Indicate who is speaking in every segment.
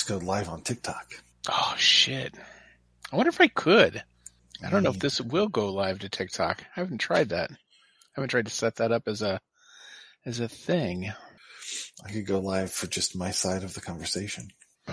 Speaker 1: just go live on TikTok.
Speaker 2: Oh, shit. I wonder if I could. I don't know if this will go live to TikTok. I haven't tried that. I haven't tried to set that up as a thing.
Speaker 1: I could go live for just my side of the conversation.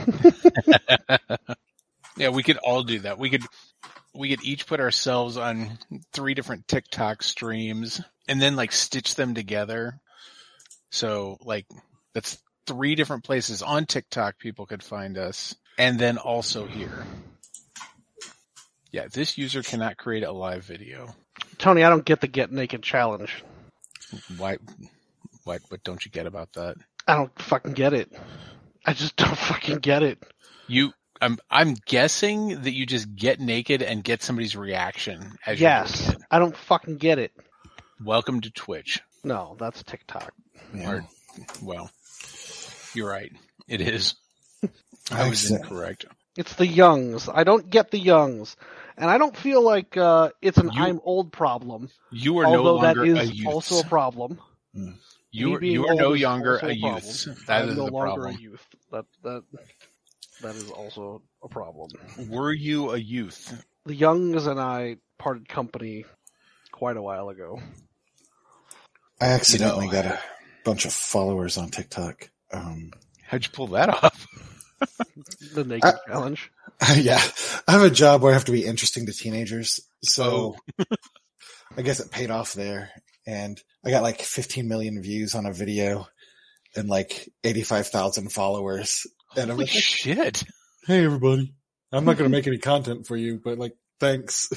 Speaker 2: Yeah, we could all do that. We could each put ourselves on 3 different TikTok streams and then like stitch them together. So like that's 3 different places on TikTok people could find us, and then also here. Yeah, this user cannot create a live video.
Speaker 3: Tony, I don't get the Get Naked challenge.
Speaker 2: Why? What don't you get about that?
Speaker 3: I don't fucking get it. I just don't fucking get it.
Speaker 2: I'm guessing that you just get naked and get somebody's reaction as
Speaker 3: Yes,
Speaker 2: you're doing it.
Speaker 3: I don't fucking get it.
Speaker 2: Welcome to Twitch.
Speaker 3: No, that's TikTok.
Speaker 1: Yeah.
Speaker 2: Well, you're right. It is. I was incorrect.
Speaker 3: It's the youngs. I don't get the youngs. And I don't feel like it's an I'm old problem.
Speaker 2: You are no longer
Speaker 3: a youth.
Speaker 2: That is
Speaker 3: also a problem.
Speaker 2: You are no longer a youth. That is
Speaker 3: no
Speaker 2: the
Speaker 3: longer
Speaker 2: problem.
Speaker 3: a youth. That is also a problem.
Speaker 2: Were you a youth?
Speaker 3: The youngs and I parted company quite a while ago.
Speaker 1: I accidentally got a bunch of followers on TikTok.
Speaker 2: How'd you pull that off?
Speaker 3: The naked challenge.
Speaker 1: Yeah, I have a job where I have to be interesting to teenagers, so I guess it paid off there. And I got like 15 million views on a video and like 85,000 followers. And I'm
Speaker 2: Holy
Speaker 1: like,
Speaker 2: shit!
Speaker 1: Hey everybody, I'm not going to make any content for you, but like, thanks.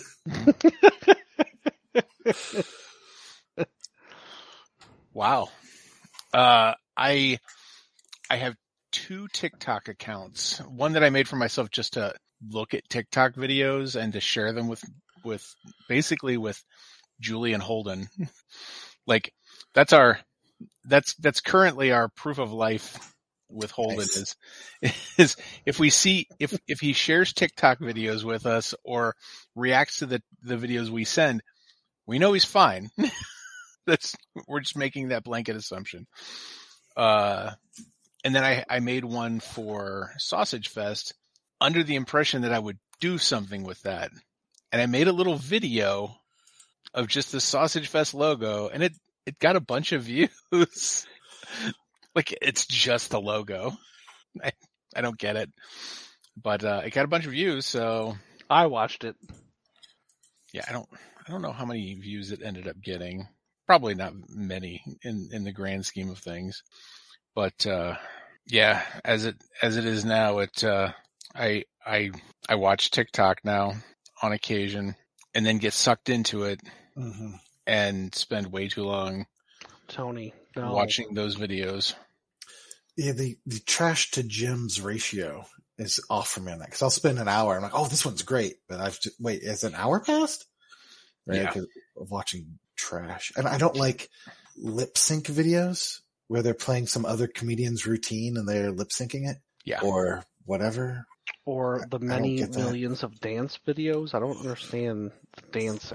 Speaker 2: Wow. I have 2 TikTok accounts. One that I made for myself just to look at TikTok videos and to share them with basically with Julie and Holden. Like that's currently our proof of life with Holden. Nice. is if he shares TikTok videos with us or reacts to the videos we send, we know he's fine. We're just making that blanket assumption. And then I made one for Sausage Fest under the impression that I would do something with that. And I made a little video of just the Sausage Fest logo, and it got a bunch of views. Like, it's just the logo. I don't get it. But it got a bunch of views, so
Speaker 3: I watched it.
Speaker 2: Yeah, I don't know how many views it ended up getting. Probably not many in the grand scheme of things. But yeah, as it is now, I watch TikTok now on occasion and then get sucked into it and spend way too long watching those videos.
Speaker 1: Yeah, the trash to gems ratio is off for me on that because I'll spend an hour. I'm like, oh, this one's great, but wait, is an hour passed? Right,
Speaker 2: yeah,
Speaker 1: of watching trash, and I don't like lip sync videos where they're playing some other comedian's routine and they're lip syncing it, or whatever,
Speaker 3: or the many millions of dance videos. I don't understand the dancing.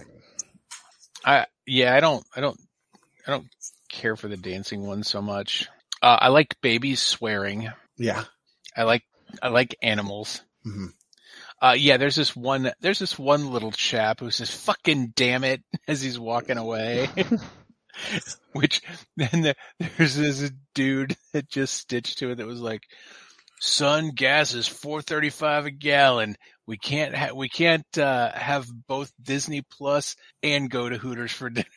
Speaker 2: I don't care for the dancing one so much. I like babies swearing.
Speaker 1: Yeah,
Speaker 2: I like animals.
Speaker 1: Mm-hmm.
Speaker 2: Yeah, there's this one little chap who says "fucking damn it" as he's walking away. Which then there's this dude that just stitched to it that was like, "Son, gas is $4.35 a gallon. We can't have both Disney Plus and go to Hooters for dinner."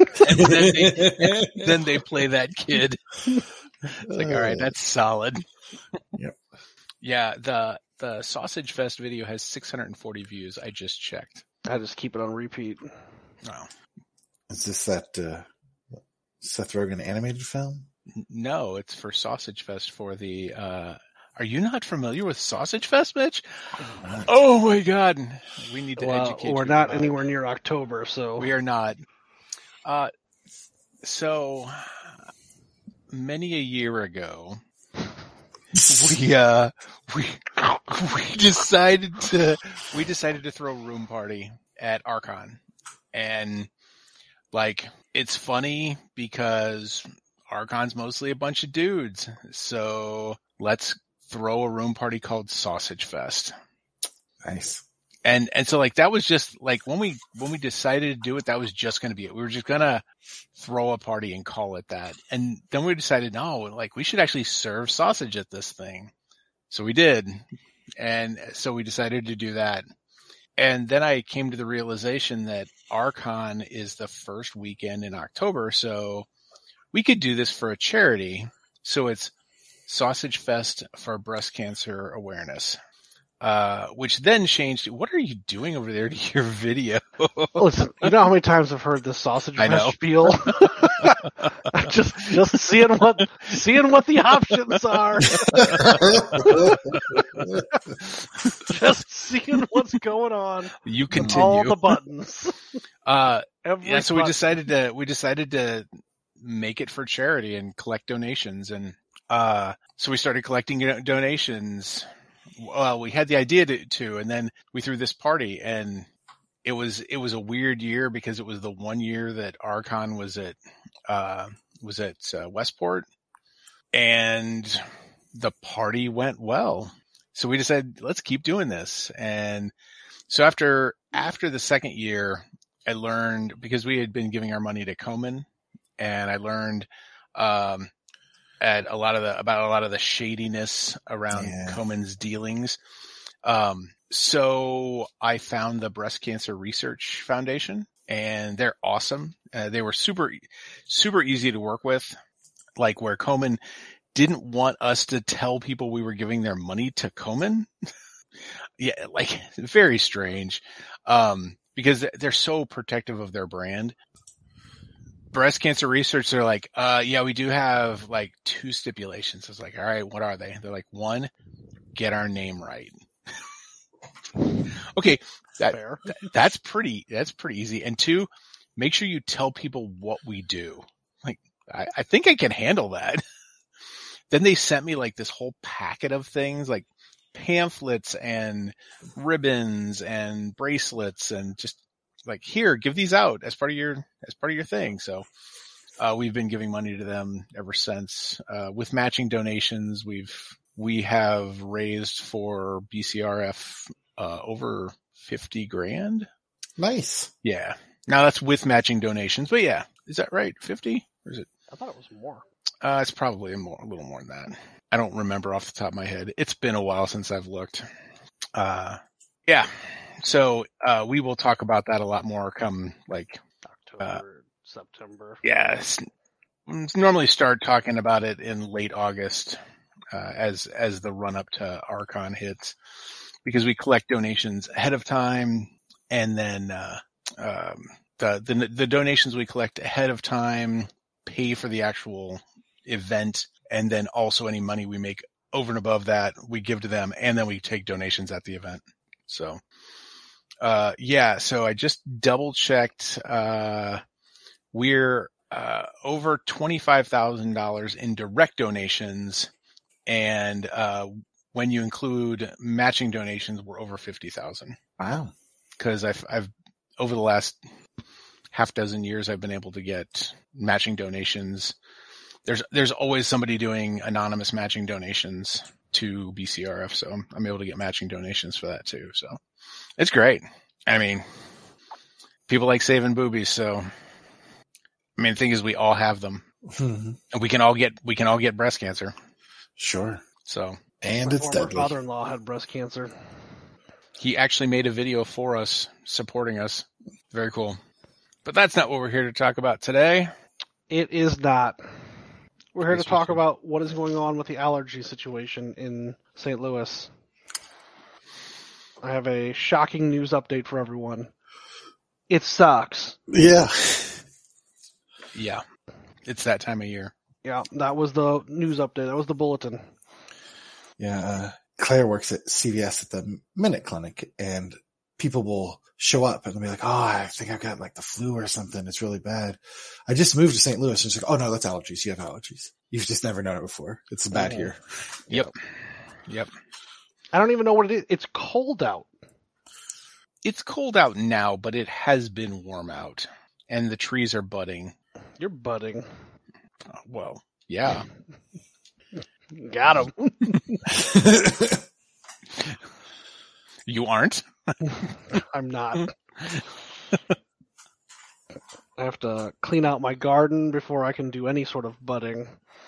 Speaker 2: And then they play that kid. It's like, all right, that's solid.
Speaker 1: Yep.
Speaker 2: Yeah, the Sausage Fest video has 640 views. I just checked.
Speaker 3: I just keep it on repeat.
Speaker 2: Wow.
Speaker 1: Is this that Seth Rogen animated film?
Speaker 2: No, it's for Sausage Fest for the. Are you not familiar with Sausage Fest, Mitch? Oh my God, we need to educate.
Speaker 3: We're not anywhere near October, so
Speaker 2: we are not. So many a year ago, we decided to throw a room party at Archon, and like it's funny because Archon's mostly a bunch of dudes, so let's throw a room party called Sausage Fest.
Speaker 1: Nice.
Speaker 2: And so like that was just like when we decided to do it, that was just going to be it. We were just going to throw a party and call it that. And then we decided, no, like we should actually serve sausage at this thing. So we did. And so we decided to do that. And then I came to the realization that Archon is the first weekend in October. So we could do this for a charity. So it's Sausage Fest for Breast Cancer Awareness. Which then changed. What are you doing over there to your video?
Speaker 3: Listen, you know how many times I've heard this sausage fest spiel? just seeing what the options are. Just seeing what's going on.
Speaker 2: You continue.
Speaker 3: All the buttons.
Speaker 2: So
Speaker 3: button.
Speaker 2: we decided to make it for charity and collect donations, and so we started collecting donations. Well, we had the idea to, and then we threw this party, and it was a weird year because it was the one year that Archon was at Westport, and the party went well. So we decided, let's keep doing this. And so after the second year, I learned, because we had been giving our money to Komen, and I learned, about a lot of the shadiness around Komen's dealings. So I found the Breast Cancer Research Foundation, and they're awesome. They were super, super easy to work with, like where Komen didn't want us to tell people we were giving their money to Komen. Yeah, like very strange. Because they're so protective of their brand. Breast Cancer Research, they're like, yeah, we do have like 2 stipulations. I was like, all right, what are they? They're like, 1, get our name right. Okay. That's pretty easy. And 2, make sure you tell people what we do. Like, I think I can handle that. Then they sent me like this whole packet of things, like pamphlets and ribbons and bracelets, and just like, here, give these out as part of your thing. So, we've been giving money to them ever since, with matching donations. We have raised for BCRF, over 50 grand.
Speaker 1: Nice.
Speaker 2: Yeah. Now that's with matching donations, but yeah, is that right? 50? Or is it?
Speaker 3: I thought it was more.
Speaker 2: It's probably a little more than that. I don't remember off the top of my head. It's been a while since I've looked. Yeah. So, we will talk about that a lot more come like
Speaker 3: October, September.
Speaker 2: Yes. Normally start talking about it in late August, as the run up to Archon hits, because we collect donations ahead of time, and then, the donations we collect ahead of time pay for the actual event. And then also any money we make over and above that, we give to them, and then we take donations at the event. So, yeah, so I just double checked, we're, over $25,000 in direct donations. And, when you include matching donations, we're over 50,000.
Speaker 1: Wow.
Speaker 2: Cause I've over the last half dozen years, I've been able to get matching donations. There's always somebody doing anonymous matching donations to BCRF. So I'm able to get matching donations for that too. So it's great. I mean, people like saving boobies. So, I mean, the thing is, we all have them, and we can all get breast cancer.
Speaker 1: Sure.
Speaker 2: So,
Speaker 1: and
Speaker 3: My
Speaker 1: it's
Speaker 3: former
Speaker 1: deadly.
Speaker 3: father-in-law had breast cancer.
Speaker 2: he actually made a video for us supporting us. Very cool. But that's not what we're here to talk about today.
Speaker 3: It is not. We're here
Speaker 2: Yes,
Speaker 3: to talk
Speaker 2: we should.
Speaker 3: about what is going on with the allergy situation in St. Louis. I have a shocking news update for everyone. It sucks.
Speaker 1: Yeah.
Speaker 2: Yeah. It's that time of year.
Speaker 3: Yeah, that was the news update. That was the bulletin.
Speaker 1: Yeah. Claire works at CVS at the Minute Clinic, and people will show up and they'll be like, oh, I think I've got like the flu or something. It's really bad. I just moved to St. Louis. And it's like, oh no, that's allergies. You have allergies. You've just never known it before. It's bad here.
Speaker 2: Yep.
Speaker 3: I don't even know what it is. It's cold out.
Speaker 2: It's cold out now, but it has been warm out, and the trees are budding.
Speaker 3: You're budding.
Speaker 2: Well, yeah.
Speaker 3: Got him.
Speaker 2: You aren't?
Speaker 3: I'm not. I have to clean out my garden before I can do any sort of budding.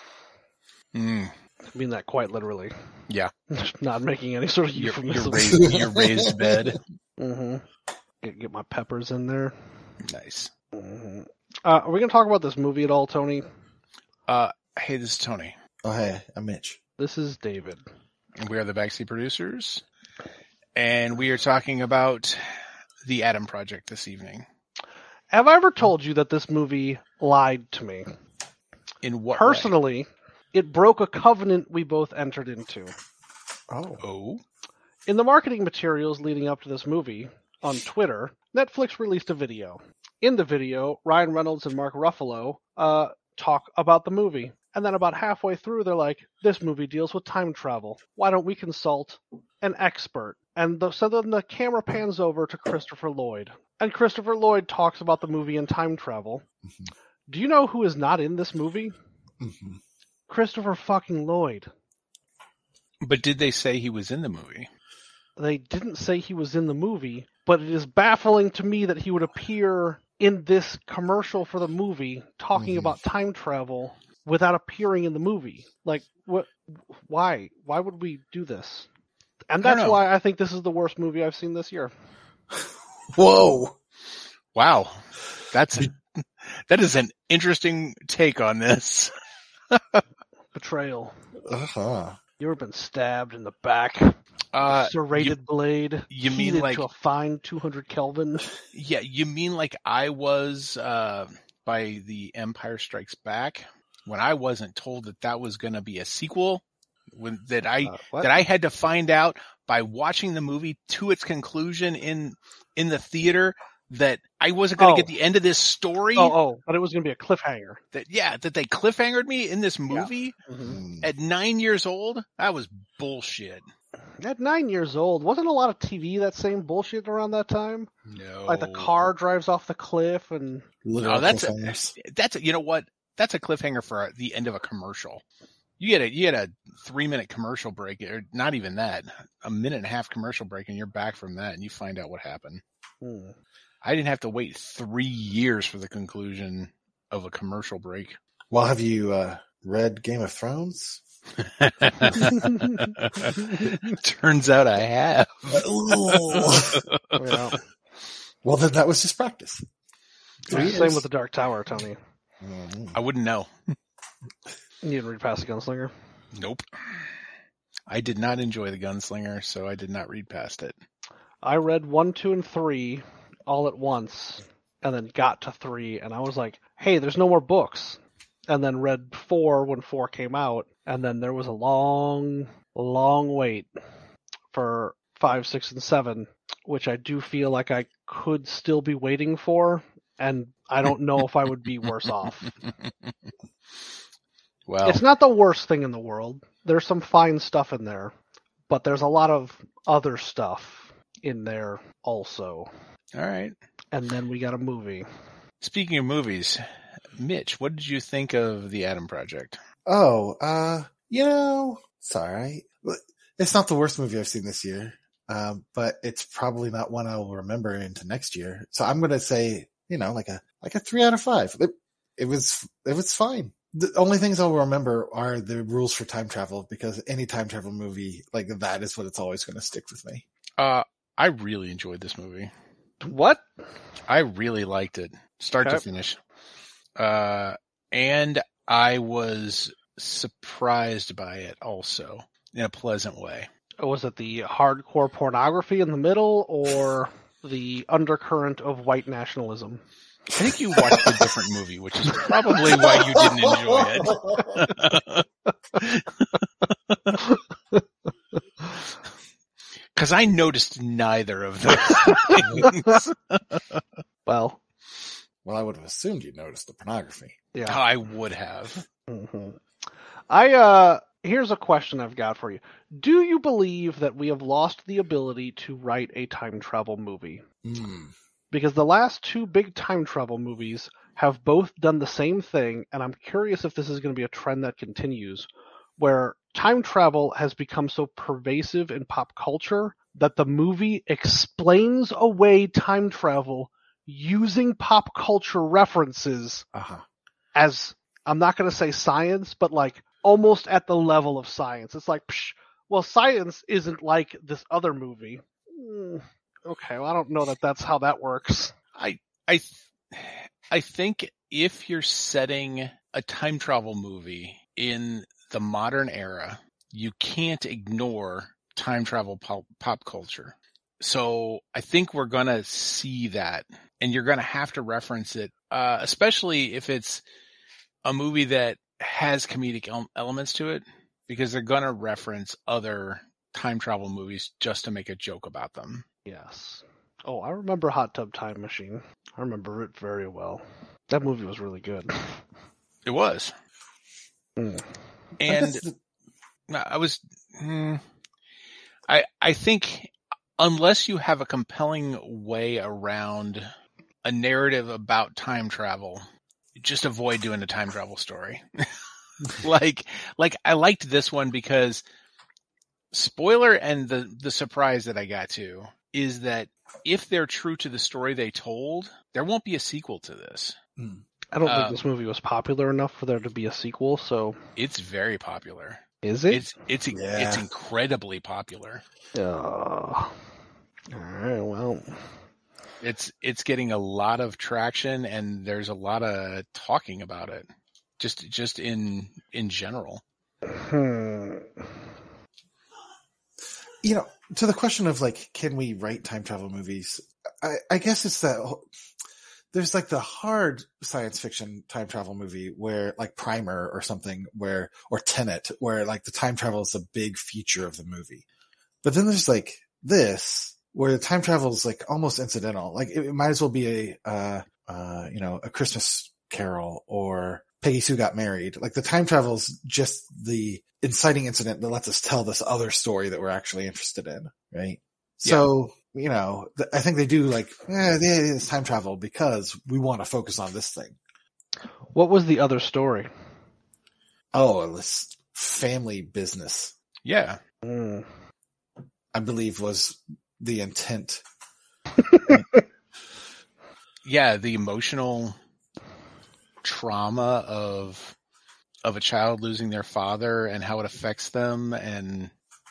Speaker 2: Mm.
Speaker 3: I mean that quite literally.
Speaker 2: Yeah.
Speaker 3: Not making any sort of euphemism.
Speaker 2: Your raised bed.
Speaker 3: Mm-hmm. Get my peppers in there.
Speaker 2: Nice.
Speaker 3: Mm-hmm. Are we going to talk about this movie at all, Tony?
Speaker 2: Hey, this is Tony.
Speaker 1: Oh, hey, I'm Mitch.
Speaker 3: This is David.
Speaker 2: And we are the Backseat Producers. And we are talking about The Adam Project this evening.
Speaker 3: Have I ever told you that this movie lied to me?
Speaker 2: In what
Speaker 3: Personally,
Speaker 2: way?
Speaker 3: It broke a covenant we both entered into.
Speaker 2: Oh.
Speaker 3: In the marketing materials leading up to this movie, on Twitter, Netflix released a video. In the video, Ryan Reynolds and Mark Ruffalo talk about the movie. And then about halfway through, they're like, this movie deals with time travel. Why don't we consult an expert? And so then the camera pans over to Christopher Lloyd. And Christopher Lloyd talks about the movie and time travel. Mm-hmm. Do you know who is not in this movie?
Speaker 1: Mm-hmm.
Speaker 3: Christopher fucking Lloyd.
Speaker 2: But did they say he was in the movie?
Speaker 3: They didn't say he was in the movie, but it is baffling to me that he would appear in this commercial for the movie talking about time travel without appearing in the movie. Like, what? Why? Why would we do this? And that's why I think this is the worst movie I've seen this year.
Speaker 1: Whoa!
Speaker 2: Wow, that is an interesting take on this.
Speaker 3: Betrayal.
Speaker 1: Uh-huh.
Speaker 3: You ever been stabbed in the back? Serrated blade.
Speaker 2: You mean like
Speaker 3: to a fine 200 Kelvin?
Speaker 2: Yeah, you mean like I was by The Empire Strikes Back when I wasn't told that was going to be a sequel. That I had to find out by watching the movie to its conclusion in the theater that I wasn't going to get the end of this story.
Speaker 3: But it was going to be a cliffhanger.
Speaker 2: That they cliffhangered me in this movie at 9 years old. That was bullshit.
Speaker 3: At 9 years old, wasn't a lot of TV that same bullshit around that time?
Speaker 2: No.
Speaker 3: Like the car drives off the cliff and...
Speaker 1: No,
Speaker 2: that's you know what? That's a cliffhanger for the end of a commercial. You get a 3-minute commercial break, or not even that, a minute and a half commercial break, and you're back from that, and you find out what happened. I didn't have to wait 3 years for the conclusion of a commercial break.
Speaker 1: Well, have you read Game of Thrones?
Speaker 2: Turns out I have.
Speaker 3: Yeah.
Speaker 1: Well, then that was just practice.
Speaker 3: Same with the Dark Tower, Tony.
Speaker 2: I wouldn't know.
Speaker 3: You didn't read past the Gunslinger?
Speaker 2: Nope. I did not enjoy the Gunslinger, so I did not read past it.
Speaker 3: I read 1, 2, and 3 all at once, and then got to 3, and I was like, hey, there's no more books. And then read 4 when 4 came out, and then there was a long, long wait for 5, 6, and 7, which I do feel like I could still be waiting for, and I don't know if I would be worse off.
Speaker 2: Well,
Speaker 3: it's not the worst thing in the world. There's some fine stuff in there, but there's a lot of other stuff in there also.
Speaker 2: All right.
Speaker 3: And then we got a movie.
Speaker 2: Speaking of movies, Mitch, what did you think of The Adam Project?
Speaker 1: Oh, it's all right. It's not the worst movie I've seen this year, but it's probably not one I'll remember into next year. So I'm going to say, like a 3 out of 5. It was fine. The only things I'll remember are the rules for time travel, because any time travel movie like that is what it's always going to stick with me.
Speaker 2: I really enjoyed this movie.
Speaker 3: What?
Speaker 2: I really liked it, start to finish. And I was surprised by it also, in a pleasant way.
Speaker 3: Was it the hardcore pornography in the middle, or the undercurrent of white nationalism?
Speaker 2: I think you watched a different movie, which is probably why you didn't enjoy it. Because I noticed neither of those things.
Speaker 3: Well,
Speaker 1: I would have assumed you noticed the pornography.
Speaker 3: Yeah,
Speaker 2: I would have.
Speaker 3: Mm-hmm. Here's a question I've got for you. Do you believe that we have lost the ability to write a time travel movie? Because the last 2 big time travel movies have both done the same thing, and I'm curious if this is going to be a trend that continues, where time travel has become so pervasive in pop culture that the movie explains away time travel using pop culture references as, I'm not going to say science, but like almost at the level of science. It's like, well, science isn't like this other movie. Okay, well, I don't know that that's how that works.
Speaker 2: I think if you're setting a time travel movie in the modern era, you can't ignore time travel pop culture. So I think we're going to see that, and you're going to have to reference it, especially if it's a movie that has comedic elements to it, because they're going to reference other time travel movies just to make a joke about them.
Speaker 3: Yes. Oh, I remember Hot Tub Time Machine. I remember it very well. That movie was really good.
Speaker 2: It was. And I think unless you have a compelling way around a narrative about time travel, just avoid doing a time travel story. like I liked this one because, spoiler, and the surprise that I got to is that if they're true to the story they told, there won't be a sequel to this.
Speaker 3: I don't think this movie was popular enough for there to be a sequel, so...
Speaker 2: It's very popular.
Speaker 3: Is it?
Speaker 2: It's incredibly popular.
Speaker 3: All right, well...
Speaker 2: It's getting a lot of traction, and there's a lot of talking about it. Just in general.
Speaker 1: You know, to the question of like, can we write time travel movies? I guess it's that there's like the hard science fiction time travel movie where like Primer or something or Tenet, where like the time travel is a big feature of the movie. But then there's like this where the time travel is like almost incidental. Like it might as well be a Christmas Carol or Peggy Sue Got Married. Like the time travel is just the inciting incident that lets us tell this other story that we're actually interested in, right? Yeah. So, you know, I think they do like, it's time travel because we want to focus on this thing.
Speaker 3: What was the other story?
Speaker 1: Oh, this family business.
Speaker 2: Yeah.
Speaker 1: I believe was the intent.
Speaker 2: Yeah, the emotional trauma of a child losing their father and how it affects them and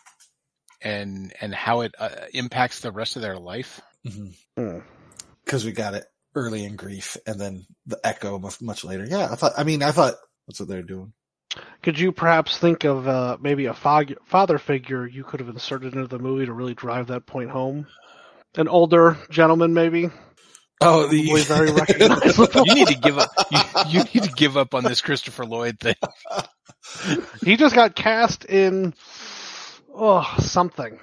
Speaker 2: how it impacts the rest of their life.
Speaker 1: Because we got it early in grief and then the echo much later. Yeah, I thought that's what they're doing.
Speaker 3: Could you perhaps think of maybe a father figure you could have inserted into the movie to really drive that point home? An older gentleman, maybe?
Speaker 1: Oh,
Speaker 3: very recognizable.
Speaker 2: You need to give up. You need to give up on this Christopher Lloyd thing.
Speaker 3: He just got cast in something.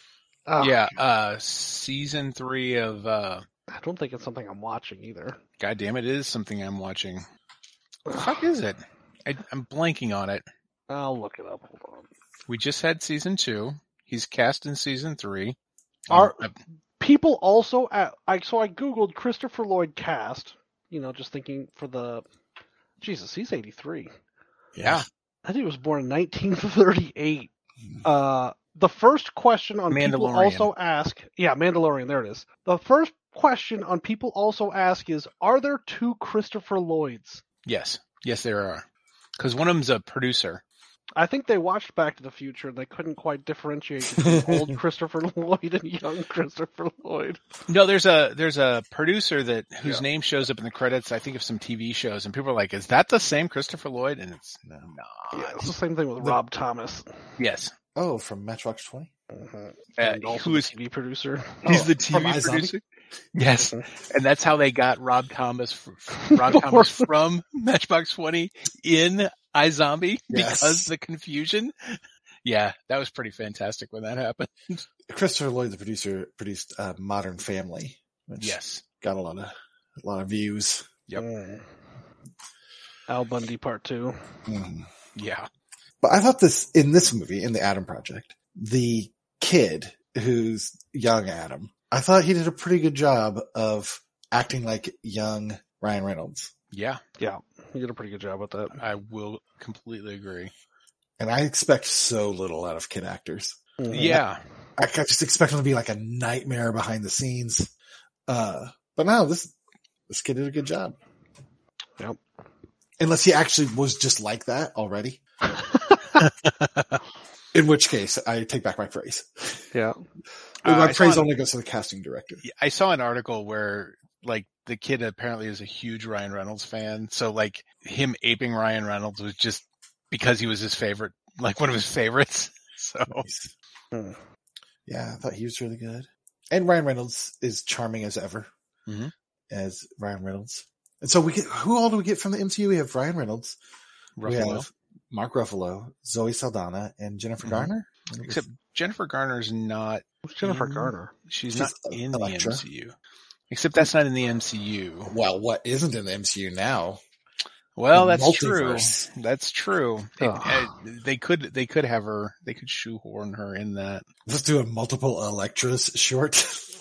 Speaker 2: Season 3 of.
Speaker 3: I don't think it's something I'm watching either.
Speaker 2: God damn it! It is something I'm watching. What the fuck is it? I'm blanking on it.
Speaker 3: I'll look it up. Hold on.
Speaker 2: We just had season 2. He's cast in season 3.
Speaker 3: People also, I Googled Christopher Lloyd cast, just thinking for the, Jesus, he's 83.
Speaker 2: Yeah.
Speaker 3: I think he was born in 1938. The first question on people also ask, Mandalorian, there it is. The first question on people also ask is, are there 2 Christopher Lloyds?
Speaker 2: Yes. Yes, there are. Because one of them's a producer.
Speaker 3: I think they watched Back to the Future and they couldn't quite differentiate between old Christopher Lloyd and young Christopher Lloyd.
Speaker 2: No, there's a producer whose name shows up in the credits, I think, of some TV shows, and people are like, "Is that the same Christopher Lloyd?" And it's not.
Speaker 3: Yeah, it's the same thing with Rob Thomas.
Speaker 2: Yes.
Speaker 1: Oh, from Matchbox 20.
Speaker 3: And also the TV producer.
Speaker 2: He's the TV producer. Yes, and that's how they got Rob Thomas from Matchbox 20 in iZombie, because the confusion. Yeah, that was pretty fantastic when that happened.
Speaker 1: Christopher Lloyd, the producer, produced Modern Family, which got a lot of views.
Speaker 2: Yep.
Speaker 3: Al Bundy Part 2.
Speaker 2: Yeah.
Speaker 1: But I thought in this movie, in the Adam Project, the kid who's young Adam, I thought he did a pretty good job of acting like young Ryan Reynolds.
Speaker 2: Yeah.
Speaker 3: Yeah, he did a pretty good job with that.
Speaker 2: I will completely agree.
Speaker 1: And I expect so little out of kid actors.
Speaker 3: Mhm.
Speaker 2: Yeah.
Speaker 1: I just expect them to be like a nightmare behind the scenes. But no, this kid did a good job.
Speaker 3: Yep.
Speaker 1: Unless he actually was just like that already. In which case, I take back my praise.
Speaker 3: Yeah.
Speaker 1: My
Speaker 2: I
Speaker 1: praise
Speaker 2: saw
Speaker 1: only goes to the casting director.
Speaker 2: I saw an article where like the kid apparently is a huge Ryan Reynolds fan. So like him aping Ryan Reynolds was just because he was his favorite, like one of his favorites. So
Speaker 1: Nice.
Speaker 3: Hmm.
Speaker 1: Yeah, I thought he was really good. And Ryan Reynolds is charming as ever
Speaker 2: Mhm.
Speaker 1: as Ryan Reynolds. And so who all do we get from the MCU? We have Ryan Reynolds. We
Speaker 2: Ruffalo.
Speaker 1: have Mark Ruffalo, Zoe Saldana, and Jennifer Garner.
Speaker 2: Except Jennifer Garner's not.
Speaker 3: Who's Jennifer
Speaker 2: in-
Speaker 3: Garner?
Speaker 2: She's
Speaker 1: She's
Speaker 2: not in
Speaker 1: Elektra.
Speaker 2: the MCU. Except that's not in the MCU.
Speaker 1: Well, what isn't in the MCU now?
Speaker 2: Well,
Speaker 1: The
Speaker 2: that's true.
Speaker 1: multiverse.
Speaker 2: That's true.
Speaker 3: Ugh.
Speaker 2: They could have her. They could shoehorn her in that.
Speaker 1: Let's do a multiple Electras short.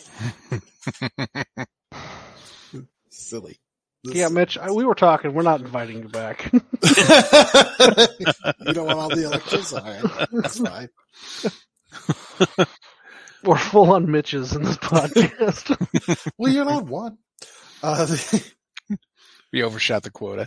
Speaker 1: Silly.
Speaker 3: Yeah, Mitch, we were talking. We're not inviting you back.
Speaker 1: You don't want all the Electras? All right. That's fine.
Speaker 3: We're full on Mitches in this podcast.
Speaker 1: Well, you're not one.
Speaker 2: We overshot the quota.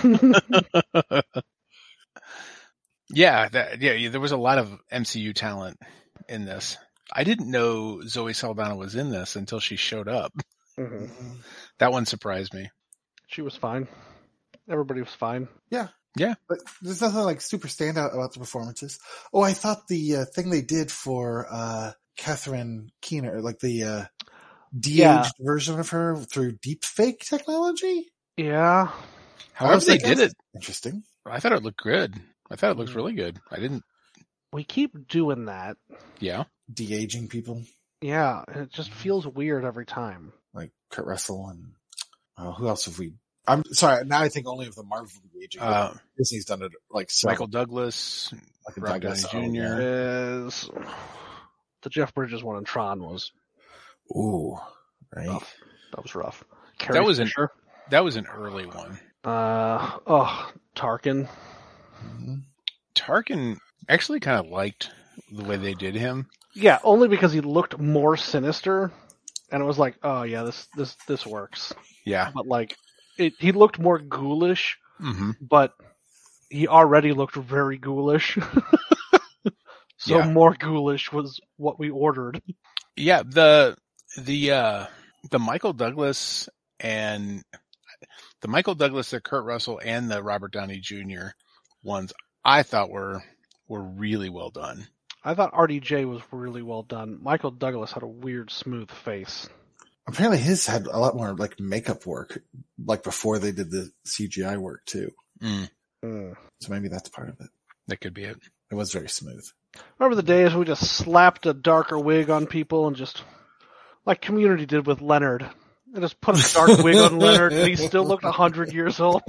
Speaker 2: Yeah, there was a lot of MCU talent in this. I didn't know Zoe Saldana was in this until she showed up.
Speaker 3: Mhm.
Speaker 2: That one surprised me.
Speaker 3: She was fine. Everybody was fine.
Speaker 1: But there's nothing like super standout about the performances. Oh, I thought the thing they did for Catherine Keener, like the de-aged version of her through deep fake technology.
Speaker 3: Yeah.
Speaker 2: However they
Speaker 1: like,
Speaker 2: did it,
Speaker 1: Interesting.
Speaker 2: I thought it looked good. I thought it looked really good. I didn't.
Speaker 3: We keep doing that.
Speaker 2: Yeah.
Speaker 1: De-aging people
Speaker 3: Yeah. It just feels weird every time.
Speaker 1: like Kurt Russell and who else have we? I'm sorry. Now I think only of the Marvel de-aging. Disney's done it like
Speaker 2: Michael Douglas,
Speaker 1: like
Speaker 2: Robert
Speaker 1: Douglas.
Speaker 2: Downey Jr.
Speaker 3: Is the Jeff Bridges one in Tron was
Speaker 1: Ooh, right.
Speaker 3: rough. That was rough.
Speaker 2: That was
Speaker 3: Fisher.
Speaker 2: That was an early one.
Speaker 3: Tarkin.
Speaker 1: Mhm.
Speaker 2: Tarkin actually kind of liked the way they did him.
Speaker 3: Yeah, only because he looked more sinister, and it was like, oh yeah, this works.
Speaker 2: Yeah.
Speaker 3: But like, he looked more ghoulish,
Speaker 2: Mm-hmm.
Speaker 3: but he already looked very ghoulish. So
Speaker 2: Yeah.
Speaker 3: more ghoulish was what we ordered.
Speaker 2: Yeah. The Michael Douglas and the Kurt Russell and the Robert Downey Jr. ones I thought were really well done.
Speaker 3: I thought RDJ was really well done. Michael Douglas had a weird, smooth face.
Speaker 1: Apparently his had a lot more like makeup work, like before they did the CGI work too.
Speaker 2: Mm,
Speaker 1: So maybe that's part of it.
Speaker 2: that could be it.
Speaker 1: It was very smooth.
Speaker 3: Remember the days we just slapped a darker wig on people and just, like Community did with Leonard, and just put a dark wig on Leonard and he still looked 100 years old?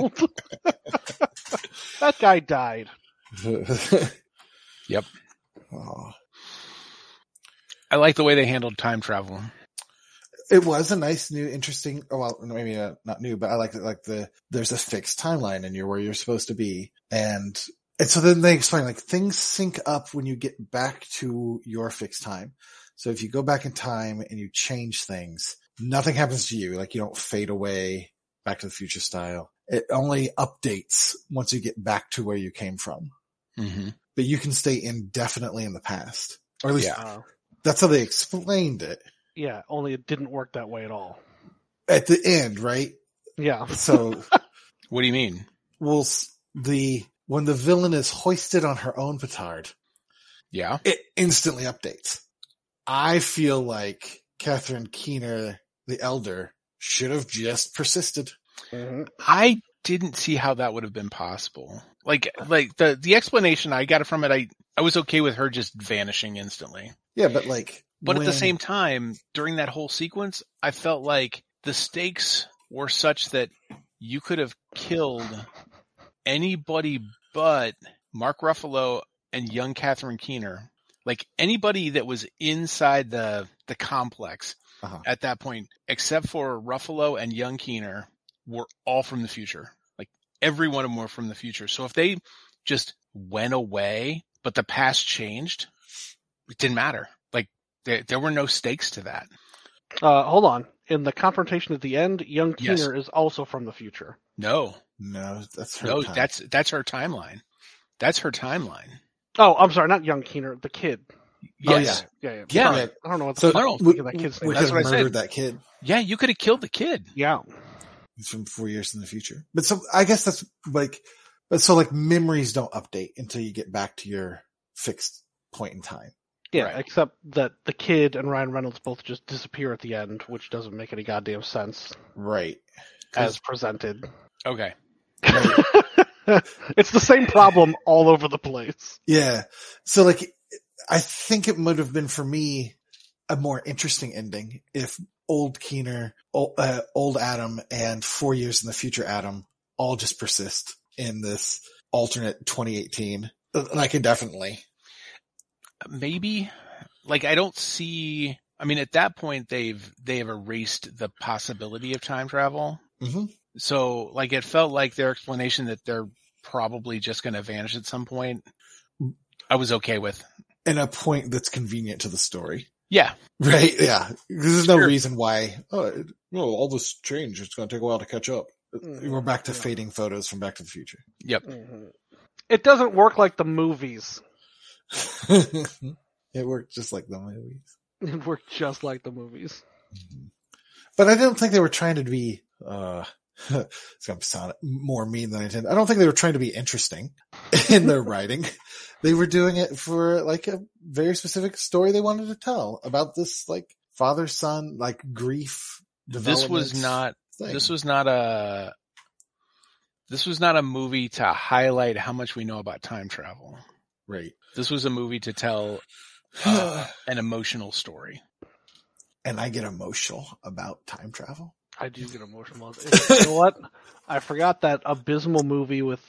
Speaker 3: That guy died.
Speaker 2: Yep.
Speaker 1: Oh.
Speaker 2: I like the way they handled time travel.
Speaker 1: It was a nice, new, interesting. Well, maybe not new, but I like it. Like there's a fixed timeline, and you're where you're supposed to be, and so then they explain like things sync up when you get back to your fixed time. So if you go back in time and you change things, nothing happens to you. Like you don't fade away, Back to the Future style. It only updates once you get back to where you came from.
Speaker 2: Mm-hmm.
Speaker 1: But you can stay indefinitely in the past, or at least
Speaker 2: Yeah.
Speaker 1: that's how they explained it
Speaker 3: Yeah, only it didn't work that way at all.
Speaker 1: at the end, right?
Speaker 3: Yeah.
Speaker 1: So.
Speaker 2: What do you mean?
Speaker 1: Well, when the villain is hoisted on her own petard,
Speaker 2: Yeah.
Speaker 1: it instantly updates. I feel like Catherine Keener, the Elder, should have just persisted.
Speaker 3: Mm-hmm.
Speaker 2: I didn't see how that would have been possible. Like the explanation I got from it, I was okay with her just vanishing instantly.
Speaker 1: Yeah, but like,
Speaker 2: But at the same time, during that whole sequence, I felt like the stakes were such that you could have killed anybody but Mark Ruffalo and young Catherine Keener. Like anybody that was inside the complex at that point, except for Ruffalo and young Keener, were all from the future. Like every one of them were from the future. So if they just went away, but the past changed, it didn't matter. Like there were no stakes to that.
Speaker 3: Hold on. In the confrontation at the end, young
Speaker 2: Yes.
Speaker 3: Keener is also from the future.
Speaker 2: No,
Speaker 1: that's her.
Speaker 2: no,
Speaker 1: time.
Speaker 2: that's her timeline. That's her timeline.
Speaker 3: Oh, I'm sorry, not young Keener, the kid.
Speaker 2: Yes.
Speaker 3: Yeah.
Speaker 2: Yeah.
Speaker 3: Sorry, I don't know what the
Speaker 1: So
Speaker 3: fuck
Speaker 2: no,
Speaker 3: I'm thinking of that kid's
Speaker 1: we
Speaker 3: name.
Speaker 2: That's
Speaker 1: could
Speaker 2: what
Speaker 1: have
Speaker 2: I said.
Speaker 1: murdered that kid.
Speaker 2: Yeah, you could have killed the kid.
Speaker 3: Yeah.
Speaker 1: He's from 4 years in the future. But so I guess that's like, memories don't update until you get back to your fixed point in time.
Speaker 3: Yeah,
Speaker 2: Right.
Speaker 3: except that the kid and Ryan Reynolds both just disappear at the end, which doesn't make any goddamn sense
Speaker 1: Right.
Speaker 3: as presented.
Speaker 2: Okay.
Speaker 3: It's the same problem all over the place.
Speaker 1: Yeah. So like, I think it would have been for me a more interesting ending if old Keener, old Adam, and 4 years in the future Adam all just persist in this alternate 2018, like indefinitely.
Speaker 2: Maybe, like, I don't see. I mean, at that point, they have erased the possibility of time travel.
Speaker 1: Mm-hmm.
Speaker 2: So, like, it felt like their explanation that they're probably just going to vanish at some point, I was okay with.
Speaker 1: And a point that's convenient to the story.
Speaker 2: Yeah.
Speaker 1: Right? Yeah. There's no
Speaker 2: Sure.
Speaker 1: reason why, all this change, it's going to take a while to catch up. We're back to fading photos from Back to the Future.
Speaker 2: Yep.
Speaker 3: Mhm. It doesn't work like the movies.
Speaker 1: It worked just like the movies.
Speaker 3: It worked just like the movies.
Speaker 1: But I don't think they were trying to be, it's going to sound more mean than I intended. I don't think they were trying to be interesting in their writing. They were doing it for like a very specific story they wanted to tell about this like father-son, like grief development.
Speaker 2: This was not a movie to highlight how much we know about time travel.
Speaker 1: Right.
Speaker 2: This was a movie to tell an emotional story.
Speaker 1: And I get emotional about time travel.
Speaker 3: I do get emotional. You know what? I forgot that abysmal movie with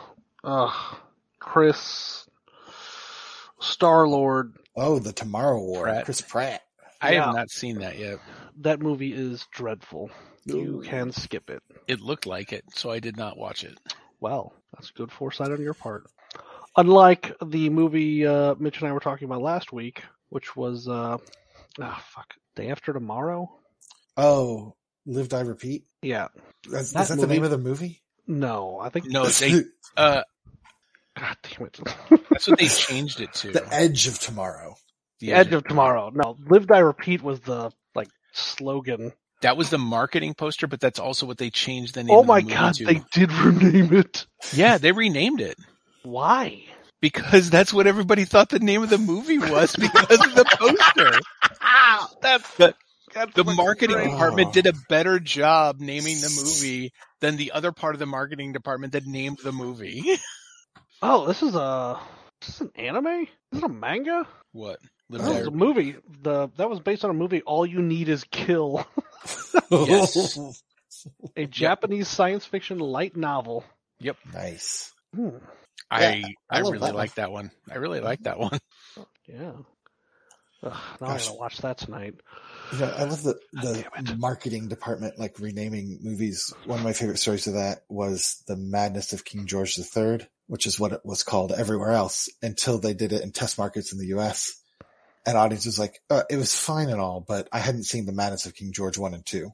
Speaker 3: Chris Star-Lord.
Speaker 1: Oh, the Tomorrow War.
Speaker 2: Pratt.
Speaker 1: Chris Pratt.
Speaker 2: I
Speaker 3: Yeah.
Speaker 2: have not seen that yet.
Speaker 3: That movie is dreadful. You
Speaker 1: Ooh.
Speaker 3: can skip it.
Speaker 2: It looked like it, so I did not watch it.
Speaker 3: Well, that's good foresight on your part. Unlike the movie Mitch and I were talking about last week, which was Day After Tomorrow.
Speaker 1: Oh, Live, Die, Repeat.
Speaker 3: Yeah.
Speaker 1: Is
Speaker 3: That
Speaker 1: that the
Speaker 3: movie-
Speaker 1: name of the movie?
Speaker 3: No, I think
Speaker 2: No, they.
Speaker 3: God damn it.
Speaker 2: That's what they changed it to.
Speaker 1: The Edge of Tomorrow.
Speaker 3: The Edge of Tomorrow. No, Live, Die, Repeat was the slogan.
Speaker 2: That was the marketing poster, but that's also what they changed the name.
Speaker 3: Oh
Speaker 2: of the
Speaker 3: my
Speaker 2: movie
Speaker 3: god,
Speaker 2: to.
Speaker 3: they did rename it.
Speaker 2: Yeah, they renamed it
Speaker 3: Why?
Speaker 2: because that's what everybody thought the name of the movie was because of the poster.
Speaker 3: That's
Speaker 2: The marketing
Speaker 3: great.
Speaker 2: department did a better job naming the movie than the other part of the marketing department that named the movie.
Speaker 3: Oh, this is an anime? Is it a manga?
Speaker 2: What? Live
Speaker 3: No,
Speaker 2: Die
Speaker 3: it's a
Speaker 2: Repeat.
Speaker 3: movie. That was based on a movie. All You Need Is Kill,
Speaker 2: Yes.
Speaker 3: a Japanese science fiction light novel.
Speaker 1: Nice.
Speaker 3: Hmm.
Speaker 2: I
Speaker 1: I love
Speaker 2: really
Speaker 1: that
Speaker 2: like that one. I really like that one.
Speaker 3: Yeah. Ugh, now I
Speaker 1: Gosh.
Speaker 3: gotta watch that tonight.
Speaker 1: Yeah, I love the
Speaker 3: damn it.
Speaker 1: marketing department, like renaming movies. One of my favorite stories of that was The Madness of King George III, which is what it was called everywhere else until they did it in test markets in the US. And audience was like, it was fine and all, but I hadn't seen The Madness of King George 1 and 2.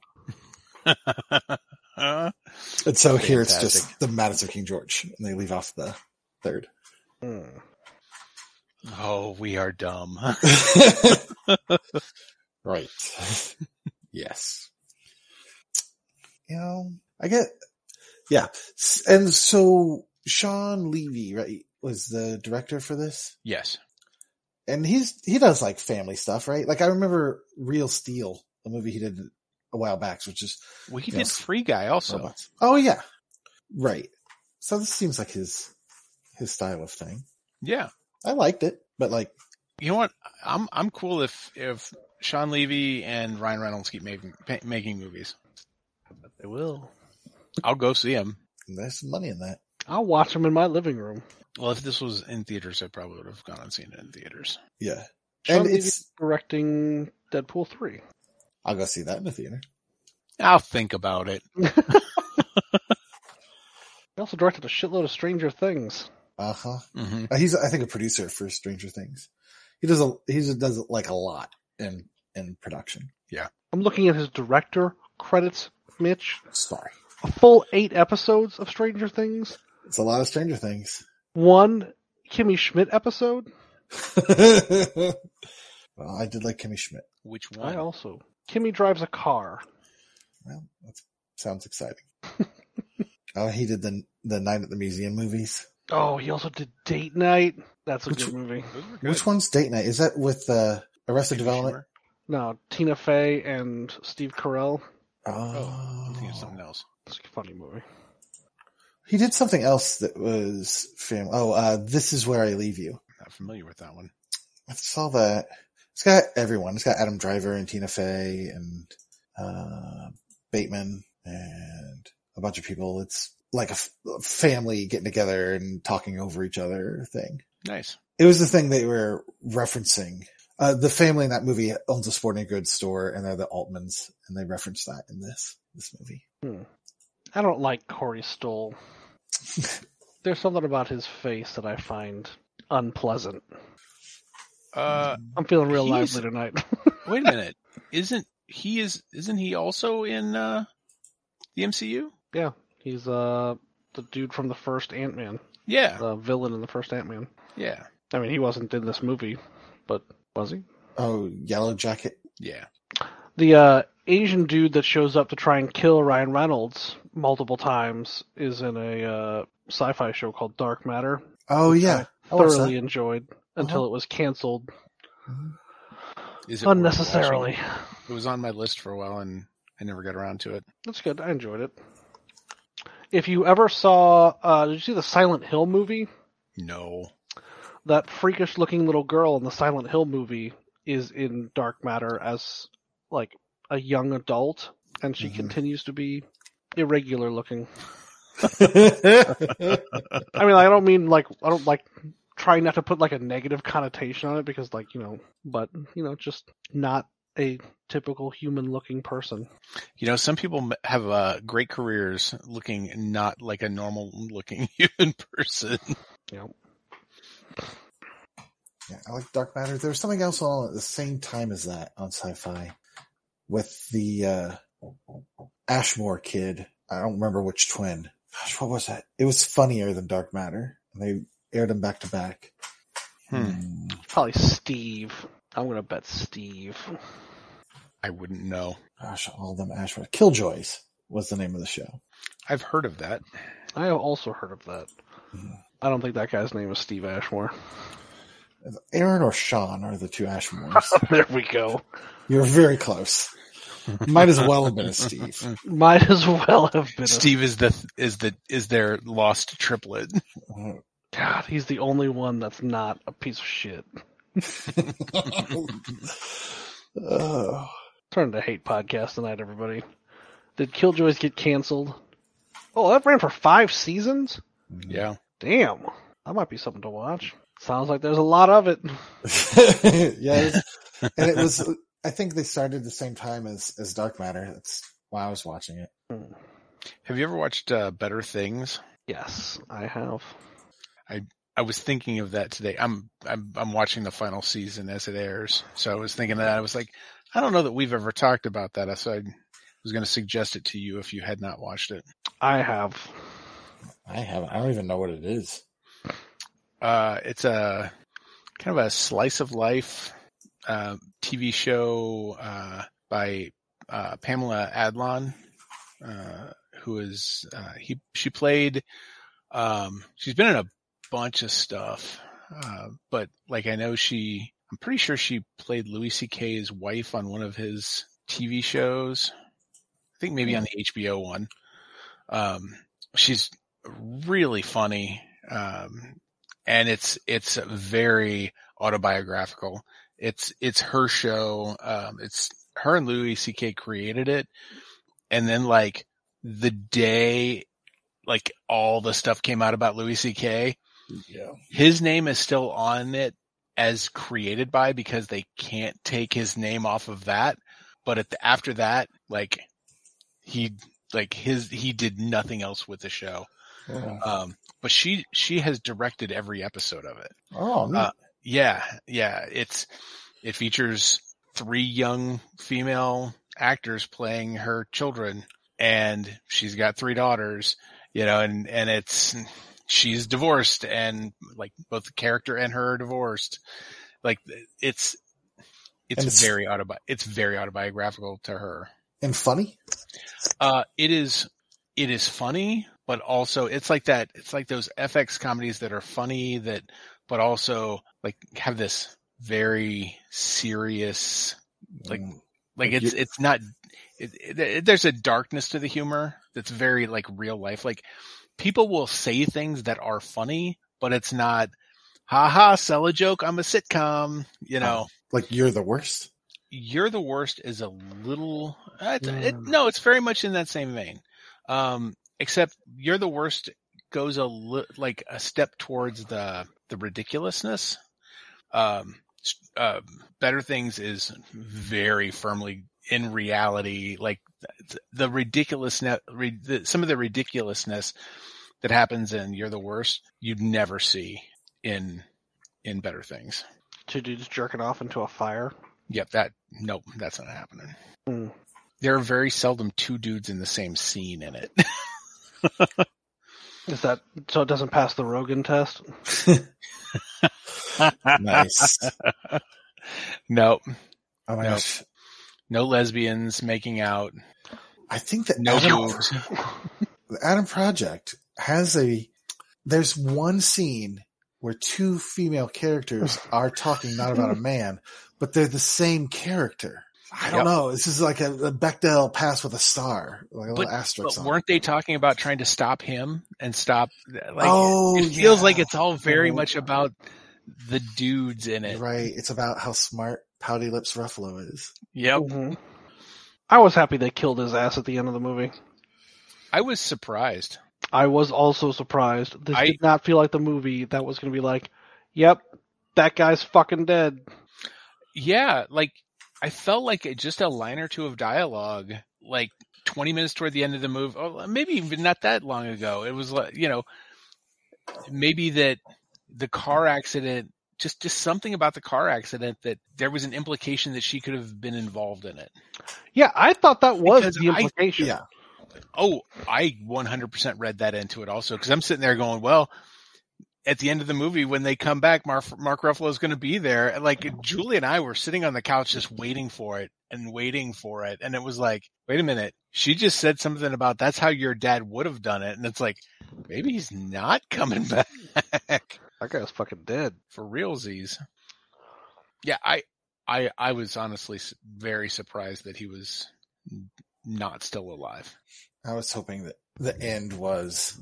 Speaker 1: And so here it's just
Speaker 2: Fantastic.
Speaker 1: The Madness of King George, and they leave off the third.
Speaker 3: Hmm.
Speaker 2: Oh, we are dumb.
Speaker 1: Right. Yes. I get, yeah. And so Sean Levy, right, was the director for this.
Speaker 2: Yes.
Speaker 1: And he does like family stuff, right? Like I remember Real Steel, a movie he did a while back, which is,
Speaker 2: Well, he
Speaker 1: Yes.
Speaker 2: did Free Guy also.
Speaker 1: robots. Oh yeah. Right. So this seems like his style of thing.
Speaker 2: Yeah.
Speaker 1: I liked it, but like,
Speaker 2: You know what? I'm cool if Sean Levy and Ryan Reynolds keep making movies.
Speaker 3: They will.
Speaker 2: I'll go see them.
Speaker 1: there's some money in that.
Speaker 3: I'll watch them in my living room.
Speaker 2: Well, if this was in theaters, I probably would have gone and seen it in theaters.
Speaker 1: Yeah.
Speaker 3: Sean
Speaker 1: And
Speaker 3: Levy's
Speaker 1: it's,
Speaker 3: directing Deadpool 3.
Speaker 1: I'll go see that in the theater.
Speaker 2: I'll think about it.
Speaker 3: He also directed a shitload of Stranger Things.
Speaker 1: Uh-huh.
Speaker 2: Mm-hmm.
Speaker 1: He's, I think, a producer for Stranger Things. He does like a lot in production.
Speaker 3: I'm looking at his director credits, Mitch.
Speaker 1: Sorry.
Speaker 3: A full 8 episodes of Stranger Things.
Speaker 1: It's a lot of Stranger Things.
Speaker 3: 1 Kimmy Schmidt episode.
Speaker 1: Well, I did like Kimmy Schmidt.
Speaker 2: Which
Speaker 3: I
Speaker 2: one?
Speaker 3: also. Kimmy drives a car.
Speaker 1: Well, that sounds exciting. Oh, he did the Night at the Museum movies.
Speaker 3: Oh, he also did Date Night. That's a
Speaker 1: Which-
Speaker 3: good movie.
Speaker 2: Those were good.
Speaker 1: Which one's Date Night? Is that with Arrested Development?
Speaker 2: Sure.
Speaker 3: No, Tina Fey and Steve Carell.
Speaker 2: Oh, I'm thinking of something else.
Speaker 3: It's a funny movie.
Speaker 1: He did something else that was famous. Oh, This Is Where I Leave You.
Speaker 2: Not familiar with that one.
Speaker 1: I saw that. It's got everyone. It's got Adam Driver and Tina Fey and Bateman and a bunch of people. It's like a family getting together and talking over each other thing.
Speaker 2: Nice.
Speaker 1: It was the thing they were referencing. The family in that movie owns a sporting goods store, and they're the Altmans, and they reference that in this movie.
Speaker 3: I don't like Corey Stoll. There's something about his face that I find unpleasant. I'm feeling real
Speaker 2: He's-
Speaker 3: lively tonight.
Speaker 2: Wait a minute. Isn't he also in the MCU?
Speaker 3: Yeah, he's the dude from the first Ant-Man,
Speaker 2: Yeah.
Speaker 3: the villain in the first Ant-Man.
Speaker 2: Yeah.
Speaker 3: I mean, he wasn't in this movie, but was he?
Speaker 1: Oh, Yellow Jacket.
Speaker 2: Yeah.
Speaker 3: The Asian dude that shows up to try and kill Ryan Reynolds multiple times is in a sci-fi show called Dark Matter.
Speaker 1: Oh, yeah. I
Speaker 3: I
Speaker 1: watched
Speaker 3: thoroughly
Speaker 1: that.
Speaker 3: enjoyed until it was canceled
Speaker 2: Is it worth
Speaker 3: unnecessarily.
Speaker 2: watching? It was on my list for a while and I never got around to it.
Speaker 3: That's good. I enjoyed it. If you ever saw, did you see the Silent Hill movie?
Speaker 2: No.
Speaker 3: That freakish-looking little girl in the Silent Hill movie is in Dark Matter as like a young adult, and she continues to be irregular-looking. I mean, I don't mean like I don't like trying not to put like a negative connotation on it because, like, but just not a typical human-looking person.
Speaker 2: Some people have great careers looking not like a normal looking human person.
Speaker 3: Yeah.
Speaker 1: Yeah, I like Dark Matter. There was something else on at the same time as that on Sci-Fi with the Ashmore kid. I don't remember which twin. Gosh, what was that? It was funnier than Dark Matter. And they aired them back to back.
Speaker 3: Probably Steve. I'm gonna bet Steve.
Speaker 2: I wouldn't know.
Speaker 1: Gosh, all of them Ashmore. Killjoys was the name of the show.
Speaker 2: I've heard of that.
Speaker 3: I have also heard of that. I don't think that guy's name is Steve Ashmore.
Speaker 1: Aaron or Sean are the two Ashmores.
Speaker 3: There we go.
Speaker 1: You're very close. Might as well have been a Steve.
Speaker 3: Might as well have been.
Speaker 2: Steve is their lost triplet.
Speaker 3: God, he's the only one that's not a piece of shit.
Speaker 1: Oh.
Speaker 3: Turn to hate podcast tonight, everybody. Did Killjoys get canceled? Oh, that ran for 5 seasons?
Speaker 2: Yeah.
Speaker 3: Damn. That might be something to watch. Sounds like there's a lot of it.
Speaker 1: Yeah, and it was. I think they started the same time as Dark Matter. That's why I was watching it.
Speaker 2: Have you ever watched Better Things?
Speaker 3: Yes, I have.
Speaker 2: I was thinking of that today. I'm watching the final season as it airs, so I was thinking that I was like, I don't know that we've ever talked about that, so I was going to suggest it to you if you had not watched it.
Speaker 3: I have.
Speaker 1: I haven't. I don't even know what it is.
Speaker 2: It's a kind of a slice of life TV show by Pamela Adlon, who is she played. She's been in a bunch of stuff, but like I'm pretty sure she played Louis C.K.'s wife on one of his TV shows. I think maybe on the HBO one. She's really funny. And it's very autobiographical. It's her show. It's her and Louis C.K. created it. And then like the day, like all the stuff came out about Louis C.K.,
Speaker 1: Yeah.
Speaker 2: his name is still on it as created by, because they can't take his name off of that. But after that, like he did nothing else with the show.
Speaker 1: Yeah.
Speaker 2: but she has directed every episode of it.
Speaker 1: Oh, neat.
Speaker 2: Yeah. It features 3 young female actors playing her children, and she's got 3 daughters, and she's divorced, and like both the character and her are divorced. Like it's very autobiographical to her.
Speaker 1: And funny?
Speaker 2: It is funny, but also it's like that. It's like those FX comedies that are funny but also like have this very serious, it's not, there's a darkness to the humor that's very like real life. Like people will say things that are funny, but it's not, haha, sell a joke, I'm a sitcom,
Speaker 1: Like You're the Worst?
Speaker 2: You're the Worst is a little, no, it's very much in that same vein. Except You're the Worst goes like a step towards the ridiculousness. Better Things is very firmly in reality, like the ridiculousness, some of the ridiculousness that happens in You're the Worst, you'd never see in Better Things.
Speaker 3: 2 dudes jerking off into a fire.
Speaker 2: Yep. Nope, that's not happening.
Speaker 3: Mm.
Speaker 2: There are very seldom 2 dudes in the same scene in it.
Speaker 3: Is that so it doesn't pass the Rogan test?
Speaker 1: Nice.
Speaker 2: No.
Speaker 1: Oh my gosh.
Speaker 2: No lesbians making out.
Speaker 1: I think that
Speaker 2: No boobs.
Speaker 1: The Adam Project there's one scene where 2 female characters are talking not about a man, but they're the same character. I don't know. This is like a Bechdel pass with a star, like a little asterisk.
Speaker 2: But weren't they talking about trying to stop him and stop? Like, it feels like it's all very much about the dudes in it.
Speaker 1: Right. It's about how smart Pouty Lips Ruffalo is.
Speaker 2: Yep.
Speaker 3: Mm-hmm. I was happy they killed his ass at the end of the movie.
Speaker 2: I was surprised.
Speaker 3: I was also surprised. This did not feel like the movie that was going to be like, yep, that guy's fucking dead.
Speaker 2: Yeah, like, I felt like just a line or 2 of dialogue, like 20 minutes toward the end of the movie, or maybe even not that long ago. It was like, maybe that the car accident, just something about the car accident that there was an implication that she could have been involved in it.
Speaker 3: Yeah, I thought that was the implication.
Speaker 2: I 100% read that into it also, because I'm sitting there going, well, at the end of the movie, when they come back, Mark Ruffalo is going to be there. Like Julie and I were sitting on the couch just waiting for it. And it was like, wait a minute. She just said something about that's how your dad would have done it. And it's like, maybe he's not coming back.
Speaker 3: That guy's fucking dead.
Speaker 2: For realsies. Yeah, I was honestly very surprised that he was not still alive.
Speaker 1: I was hoping that the end was,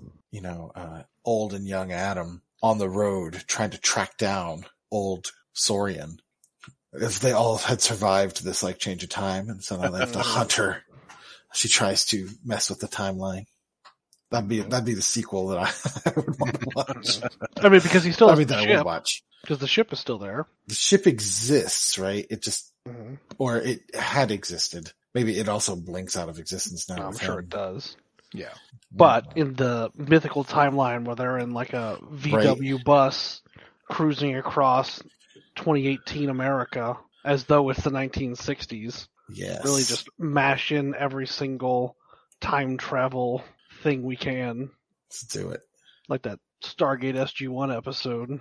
Speaker 1: old and young Adam on the road trying to track down old Saurian. If they all had survived this like change of time, and so now they have to hunt her. She tries to mess with the timeline. That'd be the sequel that I would want to watch.
Speaker 3: I mean, because he still has the
Speaker 1: I
Speaker 3: ship.
Speaker 1: would watch.
Speaker 3: Because the ship is still there.
Speaker 1: The ship exists, right? It just, or it had existed. Maybe it also blinks out of existence now.
Speaker 3: I'm sure it does.
Speaker 2: Yeah.
Speaker 3: But in the mythical timeline where they're in like a VW bus cruising across 2018 America as though it's the 1960s.
Speaker 1: Yes.
Speaker 3: Really just mash in every single time travel thing we can.
Speaker 1: Let's do it.
Speaker 3: Like that Stargate SG-1 episode.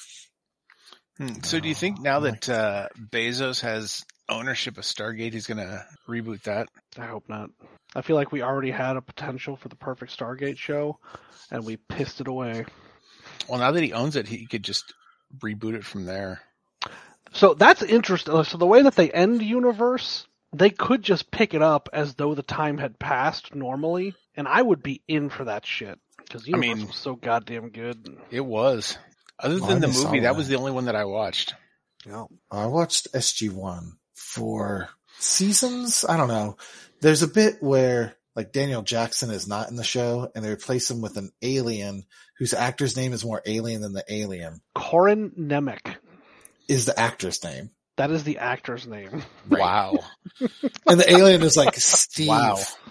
Speaker 2: So do you think now that Bezos has ownership of Stargate, he's going to reboot that?
Speaker 3: I hope not. I feel like we already had a potential for the perfect Stargate show, and we pissed it away.
Speaker 2: Well, now that he owns it, he could just reboot it from there.
Speaker 3: So that's interesting. So the way that they end Universe, they could just pick it up as though the time had passed normally, and I would be in for that shit. Because Universe was so goddamn good.
Speaker 2: It was. Other than the movie, that was the only one that I watched.
Speaker 3: Yeah.
Speaker 1: I watched SG-1 for seasons. I don't know. There's a bit where like Daniel Jackson is not in the show and they replace him with an alien whose actor's name is more alien than the alien.
Speaker 3: Corin Nemec
Speaker 1: is the actor's name.
Speaker 3: That is the actor's name.
Speaker 2: Right. Wow.
Speaker 1: And the alien is like Steve.
Speaker 2: Wow.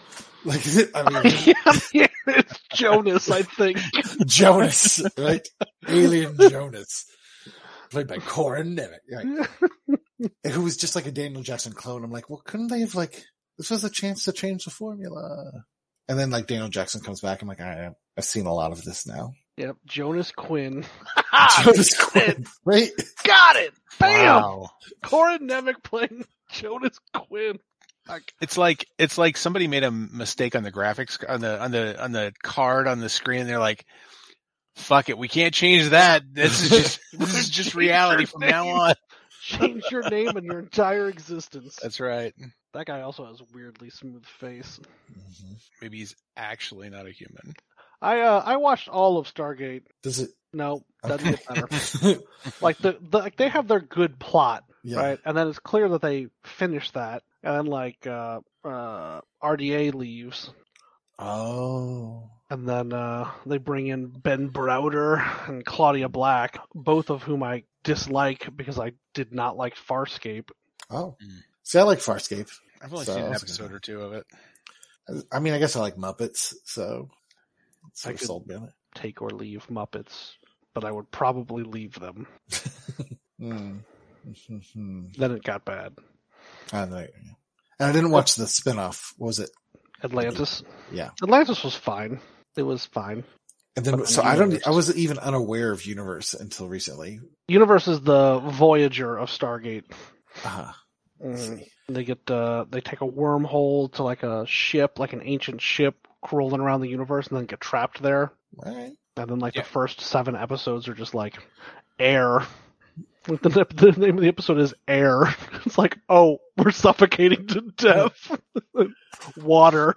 Speaker 1: Like, I mean,
Speaker 3: Yeah, it's Jonas, I think.
Speaker 1: Jonas, right? Alien Jonas, played by Corin Nemec, right? Who was just like a Daniel Jackson clone. I'm like, well, couldn't they have like, this was a chance to change the formula. And then like Daniel Jackson comes back. I'm like, I've seen a lot of this now.
Speaker 3: Yep, Jonas Quinn.
Speaker 1: Jonas Quinn, right?
Speaker 3: Got it! Bam!
Speaker 2: Wow.
Speaker 3: Corin Nemec playing Jonas Quinn.
Speaker 2: It's like somebody made a mistake on the graphics on the card on the screen. They're like, "Fuck it, we can't change that. This is just reality from now on."
Speaker 3: Change your name and your entire existence.
Speaker 2: That's right.
Speaker 3: That guy also has a weirdly smooth face.
Speaker 1: Mm-hmm.
Speaker 2: Maybe he's actually not a human.
Speaker 3: I watched all of Stargate.
Speaker 1: Does it?
Speaker 3: No, doesn't
Speaker 1: Okay.
Speaker 3: get better. Like like they have their good plot,
Speaker 1: Yeah.
Speaker 3: right? And then it's clear that they finished that, and then like RDA leaves,
Speaker 1: Oh.
Speaker 3: and then they bring in Ben Browder and Claudia Black, both of whom I dislike because I did not like Farscape.
Speaker 1: Oh. See, I like Farscape.
Speaker 2: I've only
Speaker 1: So,
Speaker 2: seen an
Speaker 1: that's
Speaker 2: episode or two of it.
Speaker 1: I mean, I guess I like Muppets, so it's
Speaker 3: I
Speaker 1: sort of
Speaker 3: could-
Speaker 1: sold me on it.
Speaker 3: Take or leave Muppets, but I would probably leave them.
Speaker 1: Mm.
Speaker 3: Then it got bad.
Speaker 1: I know. And I didn't watch the spinoff. What was it?
Speaker 3: Atlantis.
Speaker 1: Yeah.
Speaker 3: Atlantis was fine. It was fine.
Speaker 1: And then,
Speaker 3: But
Speaker 1: so
Speaker 3: Universe.
Speaker 1: I wasn't even unaware of Universe until recently.
Speaker 3: Universe is the Voyager of Stargate.
Speaker 1: Ah,
Speaker 3: Mhm. They get they take a wormhole to like a ship, like an ancient ship crawling around the universe, and then get trapped there.
Speaker 1: right.
Speaker 3: And then like
Speaker 2: Yeah.
Speaker 3: the first 7 episodes are just like air. Like the name of the episode is Air. It's like, oh, we're suffocating to death. Water.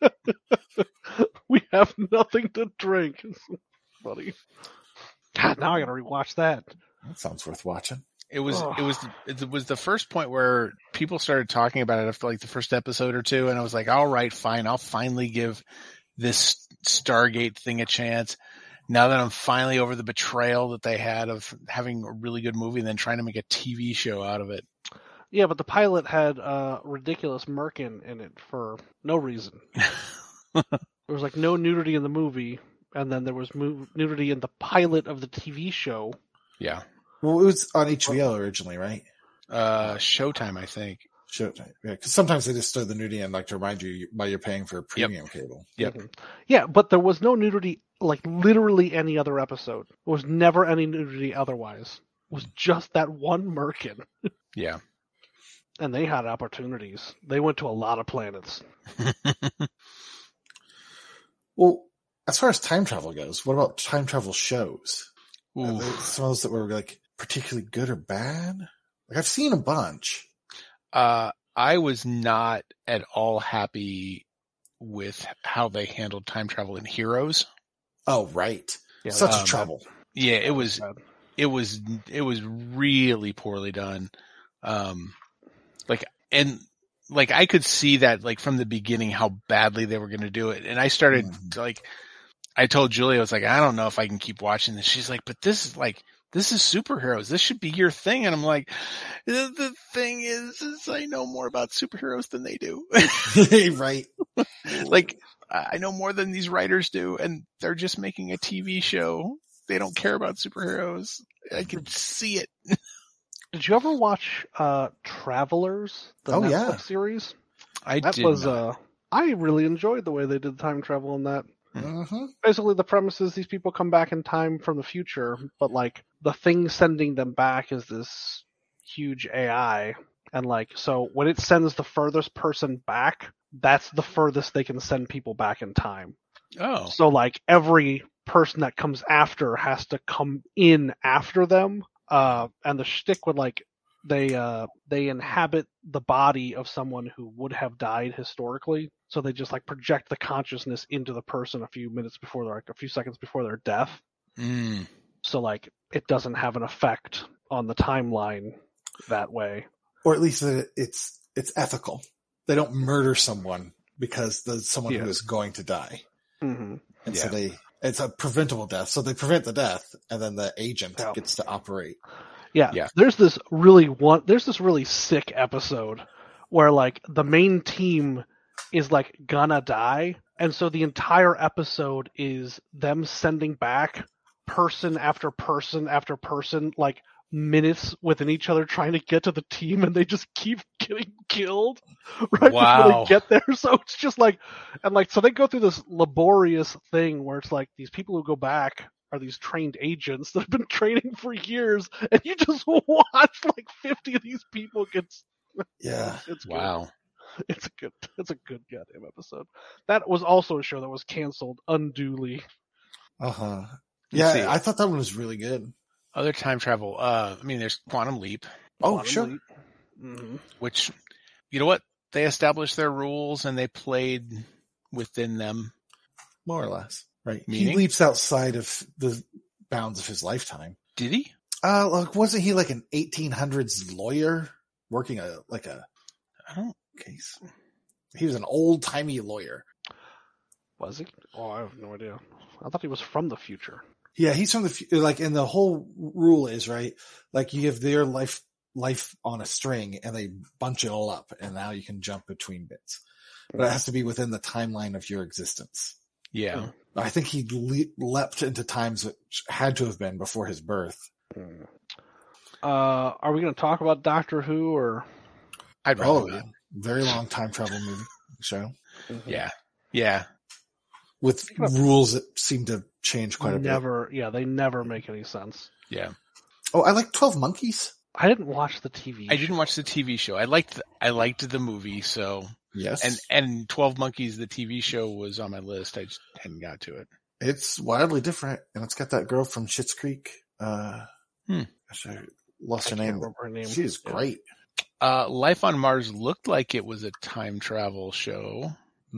Speaker 3: We have nothing to drink. It's funny. God, now I gotta rewatch that.
Speaker 1: That sounds worth watching.
Speaker 2: It was
Speaker 3: Ugh.
Speaker 2: it was the first point where people started talking about it after like the first episode or two, and I was like, all right, fine, I'll finally give this Stargate thing a chance. Now that I'm finally over the betrayal that they had of having a really good movie and then trying to make a TV show out of it.
Speaker 3: Yeah, but the pilot had ridiculous Merkin in it for no reason. There was like no nudity in the movie, and then there was nudity in the pilot of the TV show.
Speaker 2: Yeah.
Speaker 1: Well, it was on HBO originally, right?
Speaker 2: Showtime, I think.
Speaker 1: Showtime. Yeah, because sometimes they just throw the nudity in, like to remind you why you're paying for a premium cable.
Speaker 2: Yep.
Speaker 3: Mhm. Yeah, but there was no nudity like literally any other episode. There was never any nudity otherwise. It was just that one Merkin.
Speaker 2: Yeah.
Speaker 3: And they had opportunities. They went to a lot of planets.
Speaker 1: Well, as far as time travel goes, what about time travel shows? Are
Speaker 2: Ooh.
Speaker 1: there some of those that were like particularly good or bad? Like I've seen a bunch.
Speaker 2: I was not at all happy with how they handled time travel in Heroes.
Speaker 1: Oh, right.
Speaker 3: Yeah,
Speaker 1: Such
Speaker 2: um,
Speaker 1: a trouble.
Speaker 2: Yeah, it was
Speaker 3: bad.
Speaker 2: it was really poorly done. Like I could see that like from the beginning how badly they were going to do it, and I started like I told Julia, I was like, I don't know if I can keep watching this. She's like, but this is superheroes. This should be your thing. And I'm like, the thing is I know more about superheroes than they do.
Speaker 1: Right.
Speaker 2: Like I know more than these writers do, and they're just making a TV show. They don't care about superheroes. I can see it.
Speaker 3: Did you ever watch Travelers, the
Speaker 1: Oh,
Speaker 3: Netflix
Speaker 1: yeah.
Speaker 3: series?
Speaker 2: I
Speaker 3: That
Speaker 2: did
Speaker 3: was
Speaker 2: not.
Speaker 3: I really enjoyed the way they did time travel in that.
Speaker 1: Mm-hmm.
Speaker 3: Basically, the premise is these people come back in time from the future, but like the thing sending them back is this huge AI, and like so when it sends the furthest person back, that's the furthest they can send people back in time.
Speaker 2: Oh,
Speaker 3: So like every person that comes after has to come in after them, and the shtick would like they inhabit the body of someone who would have died historically. So they just like project the consciousness into the person a few seconds before their death.
Speaker 2: mm.
Speaker 3: So like it doesn't have an effect on the timeline that way.
Speaker 1: Or at least that it's ethical. They don't murder someone because there's someone who is going to die.
Speaker 3: Mm-hmm.
Speaker 1: And
Speaker 2: Yeah.
Speaker 1: so it's a preventable death. So they prevent the death, and then the agent
Speaker 3: Yeah.
Speaker 1: gets to operate.
Speaker 3: Yeah.
Speaker 2: Yeah.
Speaker 3: There's this really sick episode where like the main team is like gonna die, and so the entire episode is them sending back person after person after person, like minutes within each other, trying to get to the team, and they just keep getting killed right before
Speaker 2: Wow.
Speaker 3: they get there. So it's just like, and like, so they go through this laborious thing where it's like these people who go back are these trained agents that have been training for years, and you just watch like 50 of these people get.
Speaker 1: Yeah.
Speaker 3: It's good.
Speaker 2: Wow.
Speaker 3: It's a good goddamn episode. That was also a show that was canceled unduly.
Speaker 1: Uh-huh.
Speaker 2: Let's see.
Speaker 1: Yeah, I thought that one was really good.
Speaker 2: Other time travel. I mean, there's Quantum Leap,
Speaker 1: Oh,
Speaker 3: Quantum
Speaker 1: sure.
Speaker 3: Leap. Mhm.
Speaker 2: which, you know what? They established their rules and they played within them.
Speaker 1: More or less. Right.
Speaker 2: Meaning?
Speaker 1: He leaps outside of the bounds of his lifetime.
Speaker 2: Did he?
Speaker 1: Look, wasn't he like an 1800s lawyer working
Speaker 2: I don't.
Speaker 1: case? He was an old-timey lawyer.
Speaker 3: Was he? Oh, I have no idea. I thought he was from the future.
Speaker 1: Yeah, he's from and the whole rule is, right, like you give their life on a string and they bunch it all up and now you can jump between bits. But it has to be within the timeline of your existence.
Speaker 2: Yeah.
Speaker 1: I think he leapt into times which had to have been before his birth.
Speaker 3: Are we going to talk about Doctor Who or?
Speaker 2: I'd rather
Speaker 1: Oh,
Speaker 2: not.
Speaker 1: yeah. Very long time travel movie show
Speaker 2: Yeah. Yeah.
Speaker 1: with rules that seem to change quite a bit.
Speaker 3: They never make any sense.
Speaker 2: Yeah.
Speaker 1: Oh, I like 12 Monkeys.
Speaker 3: I didn't watch the TV.
Speaker 2: I didn't watch the TV show. I liked the movie, so
Speaker 1: Yes.
Speaker 2: and 12 Monkeys, the TV show, was on my list. I just hadn't got to it.
Speaker 1: It's wildly different, and it's got that girl from Schitt's Creek. Gosh, I lost her
Speaker 3: I can't
Speaker 1: name.
Speaker 3: remember her name.
Speaker 1: She is
Speaker 3: Yeah.
Speaker 1: great.
Speaker 2: Life on Mars looked like it was a time travel show.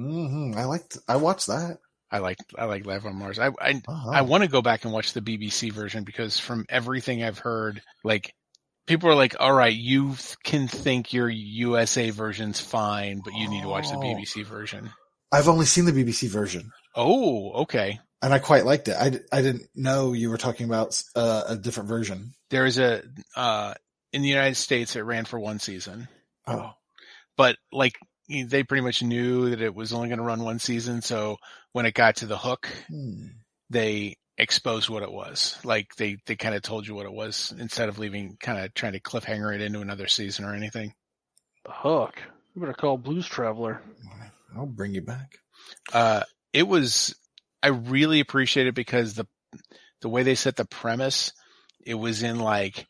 Speaker 1: I watched that.
Speaker 2: I like Life on Mars. I
Speaker 1: Uh-huh.
Speaker 2: want to go back and watch the BBC version because from everything I've heard, like people are like, all right, you can think your USA version's fine, but you need to watch the BBC version.
Speaker 1: I've only seen the BBC version,
Speaker 2: Oh, okay.
Speaker 1: and I quite liked it. I didn't know you were talking about a different version.
Speaker 2: There is in the United States, it ran for one season,
Speaker 1: Oh,
Speaker 2: but like they pretty much knew that it was only going to run one season. So when it got to the hook, they exposed what it was. Like they kind of told you what it was instead of leaving, kind of trying to cliffhanger it into another season or anything.
Speaker 3: The Hook. You better call Blues Traveler.
Speaker 1: I'll bring you back.
Speaker 2: I really appreciate it because the way they set the premise, it was in like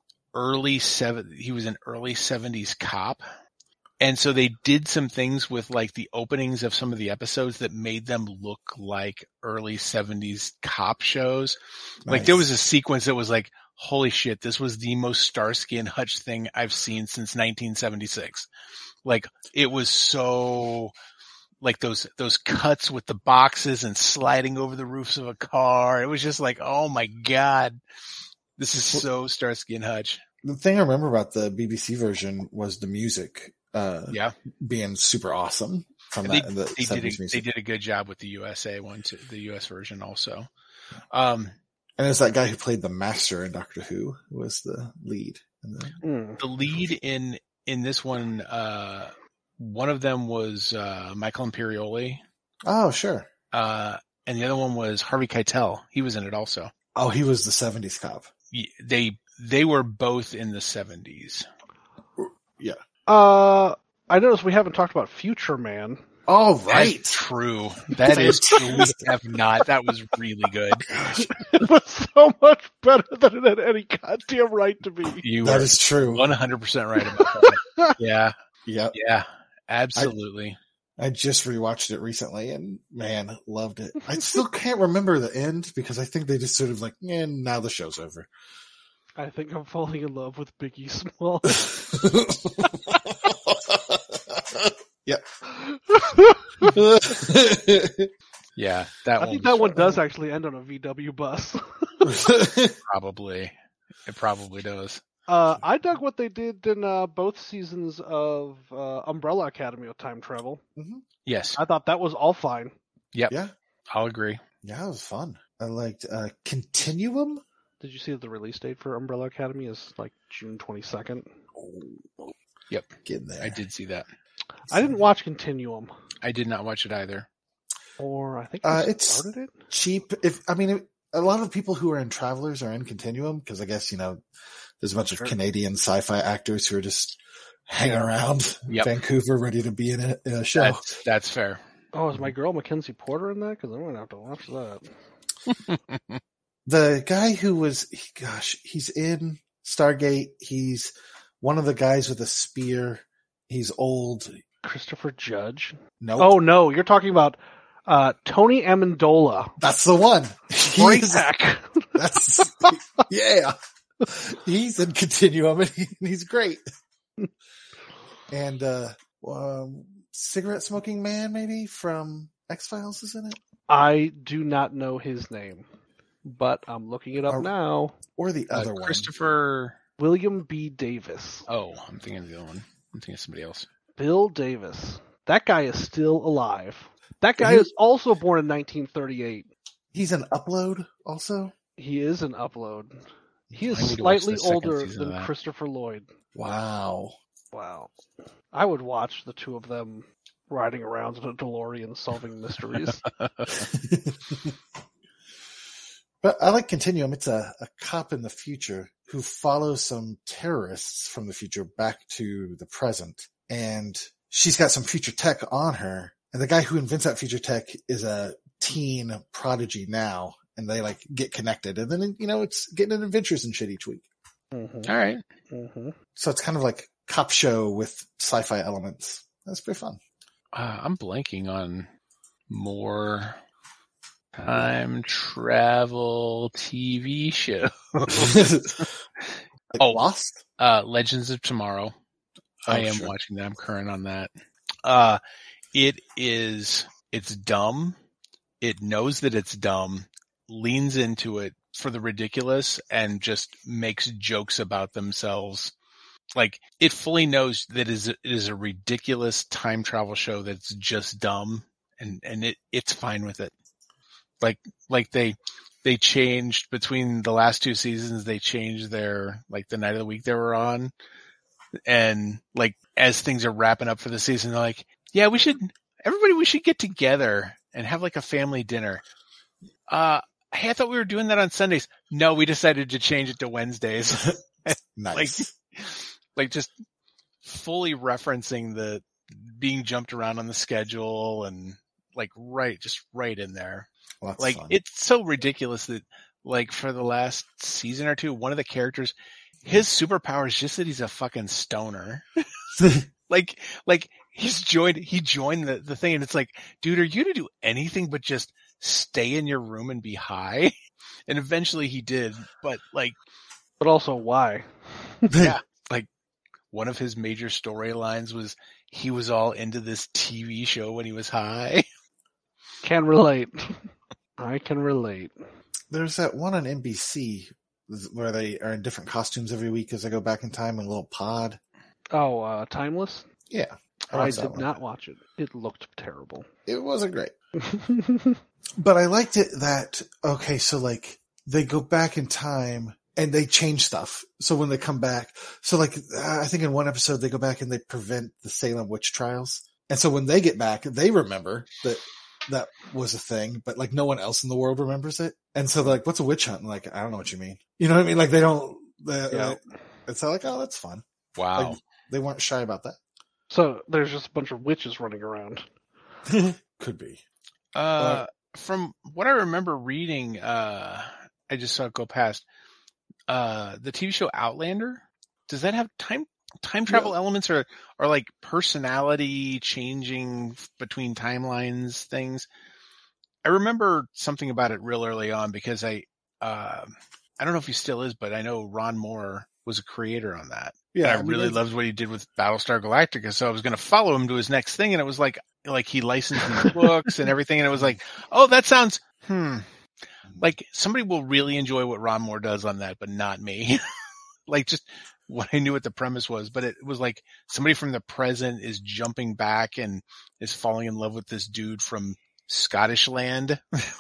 Speaker 2: he was an early 70s cop. And so they did some things with like the openings of some of the episodes that made them look like early 70s cop shows. Like there was a sequence that was like, holy shit, this was the most Starsky and Hutch thing I've seen since 1976. Like it was so like those cuts with the boxes and sliding over the roofs of a car. It was just like, oh my God, this is so Starsky and Hutch.
Speaker 1: The thing I remember about the BBC version was the music. Being super awesome from
Speaker 2: they,
Speaker 1: that.
Speaker 2: They did a good job with the USA one, too, the US version also.
Speaker 1: And it's that guy who played the Master in Doctor Who was the lead.
Speaker 2: The lead in this one, one of them was Michael Imperioli.
Speaker 1: Oh, sure.
Speaker 2: And the other one was Harvey Keitel. He was in it also.
Speaker 1: Oh, he was the 70s cop.
Speaker 2: They were both in the 70s.
Speaker 1: Yeah.
Speaker 3: I noticed we haven't talked about Future Man.
Speaker 1: Oh, right.
Speaker 2: That's true. That is true. We have not. That was really good.
Speaker 3: It was so much better than it had any goddamn right to be.
Speaker 1: That is true.
Speaker 2: 100% right about that. Yeah.
Speaker 1: Yep.
Speaker 2: Yeah. Absolutely.
Speaker 1: I just rewatched it recently and man, loved it. I still can't remember the end because I think they just sort of like, now the show's over.
Speaker 3: I think I'm falling in love with Biggie Small.
Speaker 1: Yep.
Speaker 2: Yeah,
Speaker 3: I think that one does actually end on a VW bus.
Speaker 2: Probably. It probably does.
Speaker 3: I dug what they did in both seasons of Umbrella Academy of Time Travel.
Speaker 1: Mm-hmm.
Speaker 2: Yes.
Speaker 3: I thought that was all fine.
Speaker 2: Yep.
Speaker 1: Yeah.
Speaker 2: I'll agree.
Speaker 1: Yeah, it was fun. I liked Continuum.
Speaker 3: Did you see that the release date for Umbrella Academy is like June 22nd?
Speaker 1: Oh,
Speaker 2: yep.
Speaker 1: Get in there.
Speaker 2: I did see that.
Speaker 3: I didn't watch Continuum.
Speaker 2: I did not watch it either.
Speaker 3: Or I think
Speaker 1: it's
Speaker 3: started it.
Speaker 1: cheap. A lot of the people who are in Travelers are in Continuum because I guess there's a bunch of Canadian sci-fi actors who are just hanging around Vancouver, ready to be in a show.
Speaker 2: That's fair.
Speaker 3: Oh, is my girl Mackenzie Porter in that? Because I'm gonna have to watch that.
Speaker 1: The guy who he's in Stargate. He's one of the guys with a spear. He's old.
Speaker 3: Christopher Judge?
Speaker 1: Nope.
Speaker 3: Oh, no. You're talking about Tony Amendola.
Speaker 1: That's the one.
Speaker 3: Breakback.
Speaker 1: Yeah. He's in Continuum and he's great. And cigarette smoking man maybe from X-Files is in it.
Speaker 3: I do not know his name, but I'm looking it up now.
Speaker 1: Or the other one.
Speaker 2: Christopher
Speaker 3: William B. Davis.
Speaker 2: Oh, I'm thinking of the other one. I'm thinking of somebody else.
Speaker 3: Bill Davis. That guy is still alive. That guy is also born in 1938.
Speaker 1: He's an Upload also?
Speaker 3: He is an Upload. He is slightly older than Christopher Lloyd.
Speaker 1: Wow.
Speaker 3: I would watch the two of them riding around in a DeLorean solving mysteries.
Speaker 1: But I like Continuum. It's a cop in the future who follows some terrorists from the future back to the present. And she's got some future tech on her. And the guy who invents that future tech is a teen prodigy now. And they get connected. And then, it's getting an adventures and shit each week.
Speaker 3: Mm-hmm.
Speaker 2: All right.
Speaker 3: Mm-hmm.
Speaker 1: So it's kind of like cop show with sci-fi elements. That's pretty fun.
Speaker 2: I'm blanking on more time travel TV show.
Speaker 1: Lost?
Speaker 2: Legends of Tomorrow. I am watching that. I'm current on that. It's dumb. It knows that it's dumb, leans into it for the ridiculous, and just makes jokes about themselves. It fully knows that it is a ridiculous time travel show that's just dumb, and it's fine with it. They changed between the last two seasons. They changed their the night of the week they were on, and as things are wrapping up for the season, they're like, "Yeah, we should get together and have a family dinner." Hey, I thought we were doing that on Sundays. No, we decided to change it to Wednesdays.
Speaker 1: Nice.
Speaker 2: Just fully referencing the being jumped around on the schedule and right in there.
Speaker 1: Well, that's fun.
Speaker 2: It's so ridiculous that for the last season or two, one of the characters, his superpower is just that he's a fucking stoner. He joined the thing, and it's dude, are you to do anything but just stay in your room and be high? And eventually he did, but
Speaker 3: also why?
Speaker 2: Yeah. One of his major storylines was he was all into this TV show when he was high.
Speaker 3: Can relate. I can relate.
Speaker 1: There's that one on NBC where they are in different costumes every week as they go back in time in a little pod.
Speaker 3: Oh, Timeless?
Speaker 1: Yeah.
Speaker 3: I did not watch it. It looked terrible.
Speaker 1: It wasn't great. But I liked it that, they go back in time and they change stuff. So when they come back, I think in one episode they go back and they prevent the Salem witch trials. And so when they get back, they remember that was a thing, but no one else in the world remembers it. And so they're like, what's a witch hunt? And I don't know what you mean. You know what I mean? They don't, it's oh, that's fun.
Speaker 2: Wow.
Speaker 1: They weren't shy about that.
Speaker 3: So there's just a bunch of witches running around.
Speaker 1: Could be.
Speaker 2: From what I remember reading, I just saw it go past, the TV show Outlander, does that have time travel elements or personality changing between timelines things? I remember something about it real early on because I don't know if he still is, but I know Ron Moore was a creator on that. Yeah. And I really loved what he did with Battlestar Galactica. So I was going to follow him to his next thing. And it was like he licensed these books and everything. And it was oh, that sounds, somebody will really enjoy what Ron Moore does on that, but not me. Just what I knew what the premise was, but it was somebody from the present is jumping back and is falling in love with this dude from Scottish land.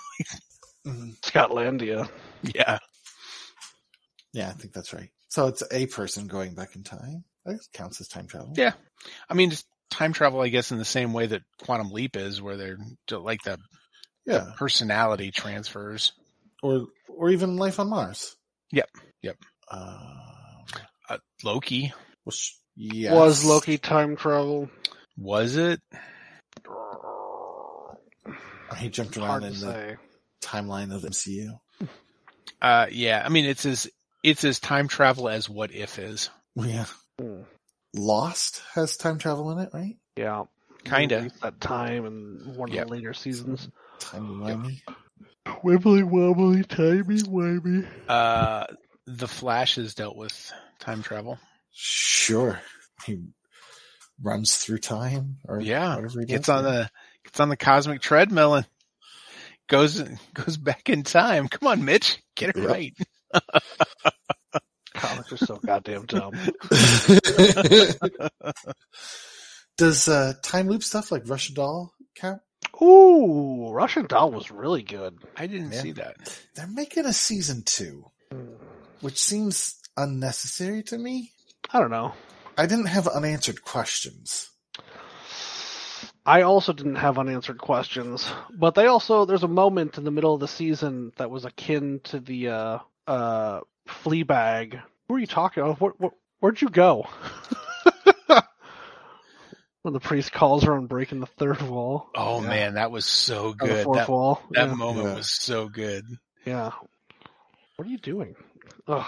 Speaker 3: Scotlandia.
Speaker 2: Yeah.
Speaker 1: Yeah, I think that's right. So it's a person going back in time. That counts as time travel.
Speaker 2: Yeah. I mean, just time travel, I guess, in the same way that Quantum Leap is, where they're like the
Speaker 1: Yeah.
Speaker 2: personality transfers.
Speaker 1: Or even Life on Mars.
Speaker 2: Yep. Loki.
Speaker 1: Yes.
Speaker 3: Was Loki time travel?
Speaker 2: Was it?
Speaker 1: He jumped around
Speaker 3: Hard
Speaker 1: in
Speaker 3: to
Speaker 1: the
Speaker 3: say.
Speaker 1: timeline of the MCU.
Speaker 2: Yeah. I mean, it's as time travel as What If is.
Speaker 1: Yeah.
Speaker 3: Hmm.
Speaker 1: Lost has time travel in it, right?
Speaker 3: Yeah.
Speaker 2: Kinda.
Speaker 3: That time in one of
Speaker 2: Yep.
Speaker 3: the later seasons.
Speaker 1: Timey-wimey.
Speaker 3: Wibbly wobbly, timey wimey.
Speaker 2: The Flash has dealt with time travel.
Speaker 1: Sure. He runs through time or
Speaker 2: Yeah.
Speaker 1: whatever he does.
Speaker 2: Gets on the cosmic treadmill and goes back in time. Come on, Mitch. Get it
Speaker 1: Yep.
Speaker 2: right.
Speaker 3: Comics are so goddamn dumb.
Speaker 1: Does time loop stuff like Russian Doll count?
Speaker 3: Ooh, Russian Doll was really good.
Speaker 2: I didn't
Speaker 1: Yeah.
Speaker 2: see that.
Speaker 1: They're making a season 2, which seems unnecessary to me.
Speaker 3: I don't know.
Speaker 1: I didn't have unanswered questions.
Speaker 3: I also didn't have unanswered questions, but there's a moment in the middle of the season that was akin to the Fleabag. Who are you talking about? Where'd you go? When the priest calls her on breaking the third wall.
Speaker 2: Oh
Speaker 1: Yeah.
Speaker 2: man, that was so
Speaker 3: Or the
Speaker 2: good.
Speaker 3: fourth wall.
Speaker 2: That
Speaker 3: Yeah.
Speaker 2: moment
Speaker 1: Yeah.
Speaker 2: was so good.
Speaker 3: Yeah. What are you doing? Ugh.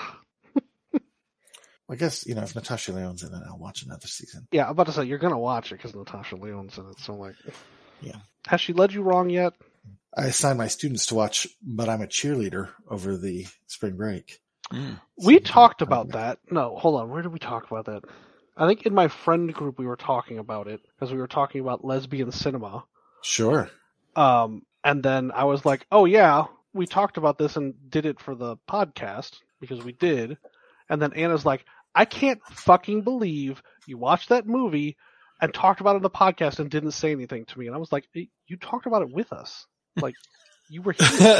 Speaker 1: I guess, if Natasha Lyonne's in it, I'll watch another season.
Speaker 3: Yeah, I'm about to say, you're going to watch it because Natasha Lyonne's in it. So, like,
Speaker 1: Yeah.
Speaker 3: Has she led you wrong yet?
Speaker 1: I assigned my students to watch But I'm a Cheerleader over the spring break.
Speaker 3: We talked about that. No, hold on. Where did we talk about that? I think in my friend group we were talking about it because we were talking about lesbian cinema.
Speaker 1: Sure.
Speaker 3: And then I was like, oh yeah, we talked about this and did it for the podcast because we did. And then Anna's like, I can't fucking believe you watched that movie and talked about it on the podcast and didn't say anything to me. And I was like, you talked about it with us. Like, you were here.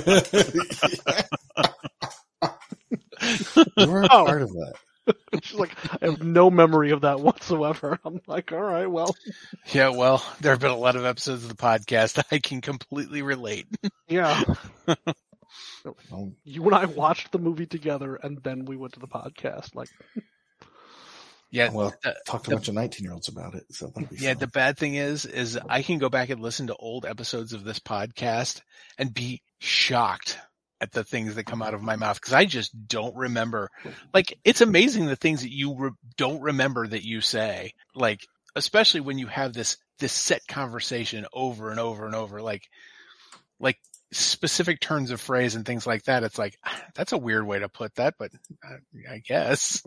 Speaker 1: You were a part of that.
Speaker 3: She's like, I have no memory of that whatsoever. I'm like, all right, well.
Speaker 2: Yeah, well, there have been a lot of episodes of the podcast I can completely relate.
Speaker 3: Yeah.
Speaker 1: Oh,
Speaker 3: You and I watched the movie together and then we went to the podcast. Like,
Speaker 2: Yeah,
Speaker 1: well,
Speaker 2: the-
Speaker 1: talk to a bunch of 19-year-olds about it, so that'll be
Speaker 2: yeah.
Speaker 1: fun.
Speaker 2: The bad thing is I can go back and listen to old episodes of this podcast and be shocked at the things that come out of my mouth because I just don't remember. Like, it's amazing the things that you don't remember that you say. Like, especially when you have this set conversation over and over and over, like specific turns of phrase and things like that. It's like, that's a weird way to put that, but I guess.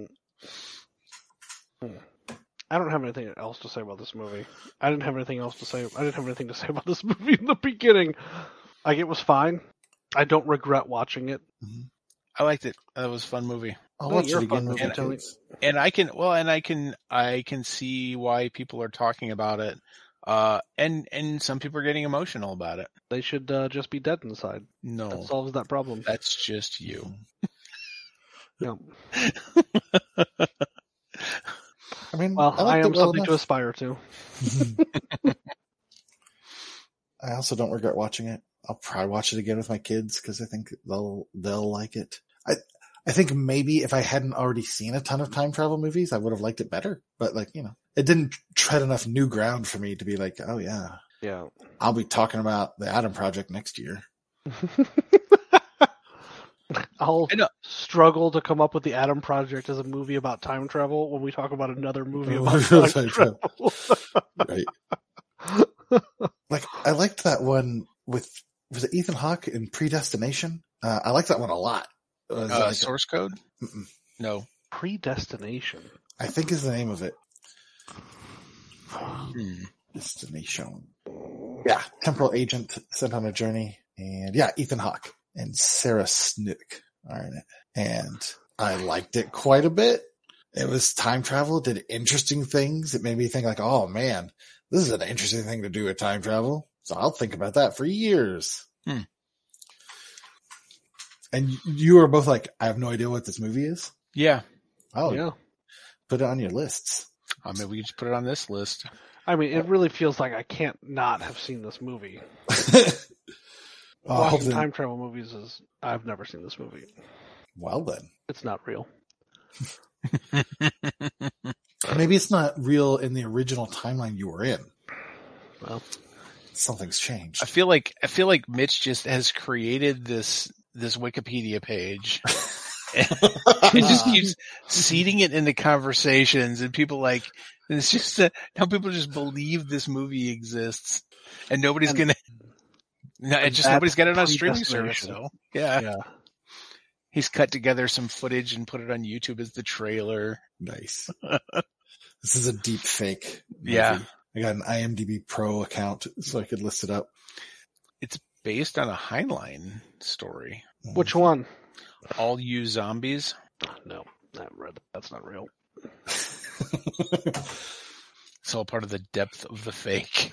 Speaker 3: I don't have anything else to say about this movie. I didn't have anything to say about this movie in the beginning. Like, it was fine. I don't regret watching it.
Speaker 2: I liked it. That was a fun movie.
Speaker 1: I'll
Speaker 3: Oh,
Speaker 1: watch
Speaker 3: you're
Speaker 1: it
Speaker 3: a fun
Speaker 1: again with
Speaker 3: movie,
Speaker 1: my
Speaker 3: Tony.
Speaker 1: kids.
Speaker 2: And I can see why people are talking about it. And some people are getting emotional about it.
Speaker 3: They should just be dead inside. That
Speaker 2: No,
Speaker 3: solves that problem.
Speaker 2: that's just you.
Speaker 3: Yeah.
Speaker 1: I mean,
Speaker 3: Well, I
Speaker 1: liked
Speaker 3: am
Speaker 1: it well
Speaker 3: something to
Speaker 1: enough.
Speaker 3: aspire to.
Speaker 1: I also don't regret watching it. I'll probably watch it again with my kids because I think they'll like it. I think maybe if I hadn't already seen a ton of time travel movies, I would have liked it better. But it didn't tread enough new ground for me to be like, oh yeah,
Speaker 3: Yeah.
Speaker 1: I'll be talking about the Adam Project next year.
Speaker 3: I'll
Speaker 2: I know.
Speaker 3: struggle to come up with the Adam Project as a movie about time travel when we talk about another movie about
Speaker 1: Time
Speaker 3: time
Speaker 1: travel.
Speaker 3: travel.
Speaker 1: Right. Like, I liked that one was it Ethan Hawke in Predestination? I like that one a lot. It was
Speaker 2: Source Code?
Speaker 1: Mm-mm.
Speaker 2: No.
Speaker 3: Predestination.
Speaker 1: I think is the name of it.
Speaker 2: Hmm.
Speaker 1: Destination. Yeah, temporal agent sent on a journey, and yeah, Ethan Hawke and Sarah Snook are in it, and I liked it quite a bit. It was time travel, did interesting things. It made me think like, oh man, this is an interesting thing to do with time travel. So I'll think about that for years.
Speaker 2: Hmm.
Speaker 1: And you were both like, I have no idea what this movie is.
Speaker 2: Yeah.
Speaker 1: Oh,
Speaker 3: Yeah.
Speaker 1: put it on your lists.
Speaker 2: Maybe we just put it on this list.
Speaker 3: I mean, it really feels like I can't not have seen this movie. Watching time travel movies is... I've never seen this movie.
Speaker 1: Well then.
Speaker 3: It's not real.
Speaker 1: Maybe it's not real in the original timeline you were in.
Speaker 3: Well,
Speaker 1: something's changed.
Speaker 2: I feel like Mitch just has created this Wikipedia page and just keeps seeding it into conversations, and people like, it's just how people just believe this movie exists, and nobody's got it on a streaming service. So yeah. He's cut together some footage and put it on YouTube as the trailer.
Speaker 1: Nice. This is a deep fake movie.
Speaker 2: Yeah.
Speaker 1: I got an IMDb Pro account so I could list it up.
Speaker 2: It's based on a Heinlein story.
Speaker 3: Which one?
Speaker 2: All You Zombies.
Speaker 3: No, I haven't read that. That's not real.
Speaker 2: It's all part of the depth of the fake.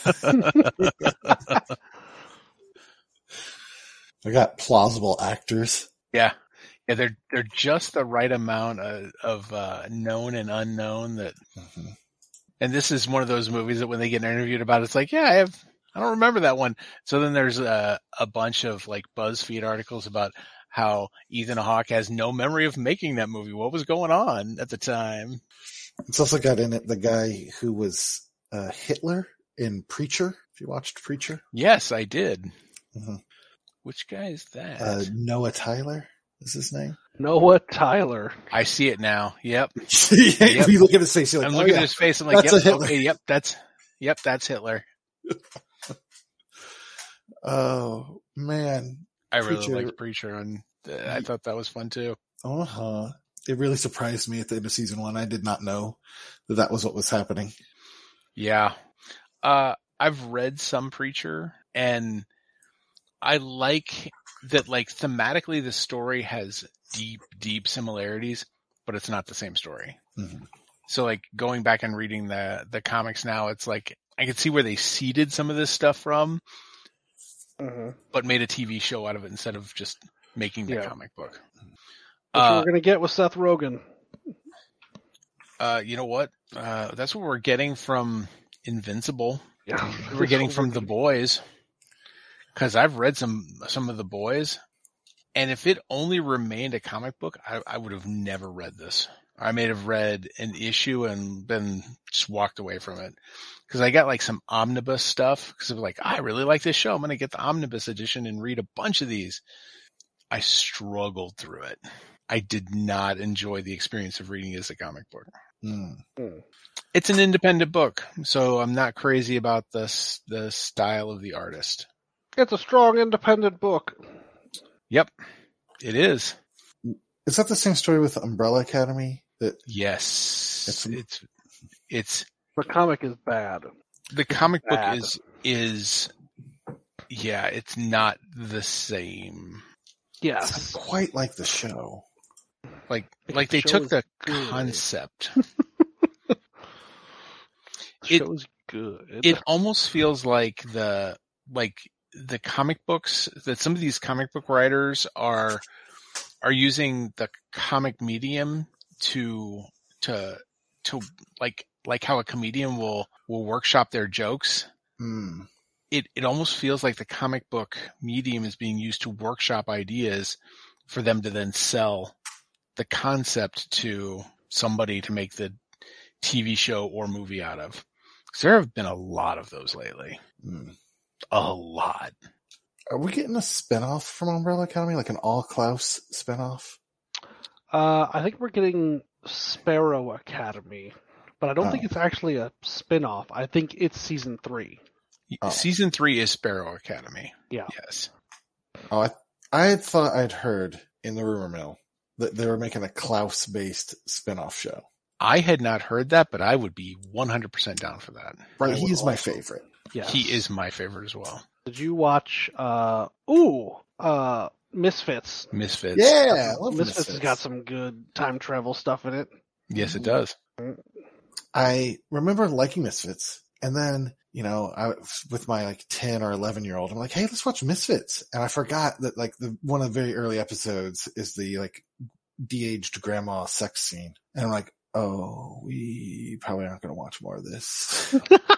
Speaker 1: I got plausible actors.
Speaker 2: Yeah, they're just the right amount of known and unknown that.
Speaker 1: Mm-hmm.
Speaker 2: And this is one of those movies that when they get interviewed about, it's like, yeah, I don't remember that one. So then there's a bunch of like BuzzFeed articles about how Ethan Hawke has no memory of making that movie. What was going on at the time?
Speaker 1: It's also got in it the guy who was Hitler in Preacher. If you watched Preacher.
Speaker 2: Yes, I did.
Speaker 1: Mm-hmm.
Speaker 2: Which guy is that?
Speaker 1: Noah Tyler is his name.
Speaker 3: Noah Tyler.
Speaker 2: I see it now. Yep.
Speaker 1: If you look at his face, you're like,
Speaker 2: I'm looking at his face. I'm like,
Speaker 1: that's Hitler.
Speaker 2: Okay, that's Hitler.
Speaker 1: Oh man,
Speaker 2: I really liked Preacher, and I thought that was fun too.
Speaker 1: It really surprised me at the end of season 1. I did not know that was what was happening.
Speaker 2: Yeah. I've read some Preacher, and I like that, like, thematically the story has deep similarities, but it's not the same story.
Speaker 1: Mm-hmm.
Speaker 2: So, like, going back and reading the comics now, it's like, I can see where they seeded some of this stuff from, but made a TV show out of it instead of just making the comic book.
Speaker 3: Which we're going to get with Seth Rogen.
Speaker 2: You know what? That's what we're getting from Invincible.
Speaker 3: Yeah.
Speaker 2: We're getting from The Boys. Because I've read some of The Boys, and if it only remained a comic book, I would have never read this. I may have read an issue and then just walked away from it. Because I got like some omnibus stuff. Because I was like, I really like this show. I'm going to get the omnibus edition and read a bunch of these. I struggled through it. I did not enjoy the experience of reading it as a comic book. It's an independent book, so I'm not crazy about the style of the artist.
Speaker 3: It's a strong, independent book.
Speaker 2: Yep, it is.
Speaker 1: Is that the same story with Umbrella Academy?
Speaker 2: Yes, it's
Speaker 3: the comic is bad.
Speaker 2: The comic book is yeah, it's not the same.
Speaker 3: Yes,
Speaker 1: it's not quite like the show.
Speaker 2: Like they took the concept.
Speaker 3: Show's good.
Speaker 2: It almost feels like the comic books that some of these comic book writers are using the comic medium to like how a comedian will workshop their jokes. It almost feels like the comic book medium is being used to workshop ideas for them to then sell the concept to somebody to make the TV show or movie out of. Because there have been a lot of those lately. A lot.
Speaker 1: Are we getting a spinoff from Umbrella Academy, like an All Klaus spinoff?
Speaker 3: I think we're getting Sparrow Academy, but I don't think it's actually a spinoff. I think it's season 3.
Speaker 2: Season 3 is Sparrow Academy.
Speaker 3: Yeah.
Speaker 2: Yes.
Speaker 1: Oh, I had thought I'd heard in the rumor mill that they were making a Klaus-based spinoff show.
Speaker 2: I had not heard that, but I would be 100% down for that.
Speaker 1: Right, he's my favorite.
Speaker 3: Yes.
Speaker 2: He is my favorite as well.
Speaker 3: Did you watch Misfits?
Speaker 2: Misfits.
Speaker 1: Yeah, I love
Speaker 3: Misfits has got some good time travel stuff in it.
Speaker 2: Yes, it does.
Speaker 1: I remember liking Misfits, and then, with my 10 or 11-year-old, I'm like, hey, let's watch Misfits. And I forgot that one of the very early episodes is the de-aged grandma sex scene. And I'm like, Oh, we probably aren't going to watch more of this.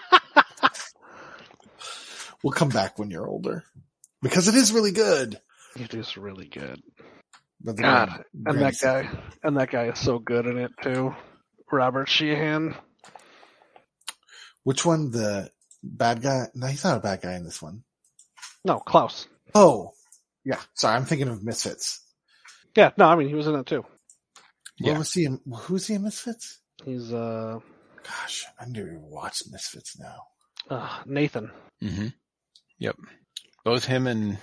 Speaker 1: We'll come back when you're older. Because it is really good.
Speaker 3: It is really good.
Speaker 1: But
Speaker 3: God, and that guy is so good in it too. Robert Sheehan.
Speaker 1: Which one? The bad guy? No, he's not a bad guy in this one.
Speaker 3: No, Klaus.
Speaker 1: Oh, yeah. Sorry, I'm thinking of Misfits.
Speaker 3: Yeah, no, I mean he was in it too.
Speaker 1: Where
Speaker 2: Yeah.
Speaker 1: was he in? Who's he in Misfits?
Speaker 3: He's
Speaker 1: Gosh, I need to watch Misfits now.
Speaker 3: Nathan.
Speaker 2: Mm-hmm. Yep. Both him and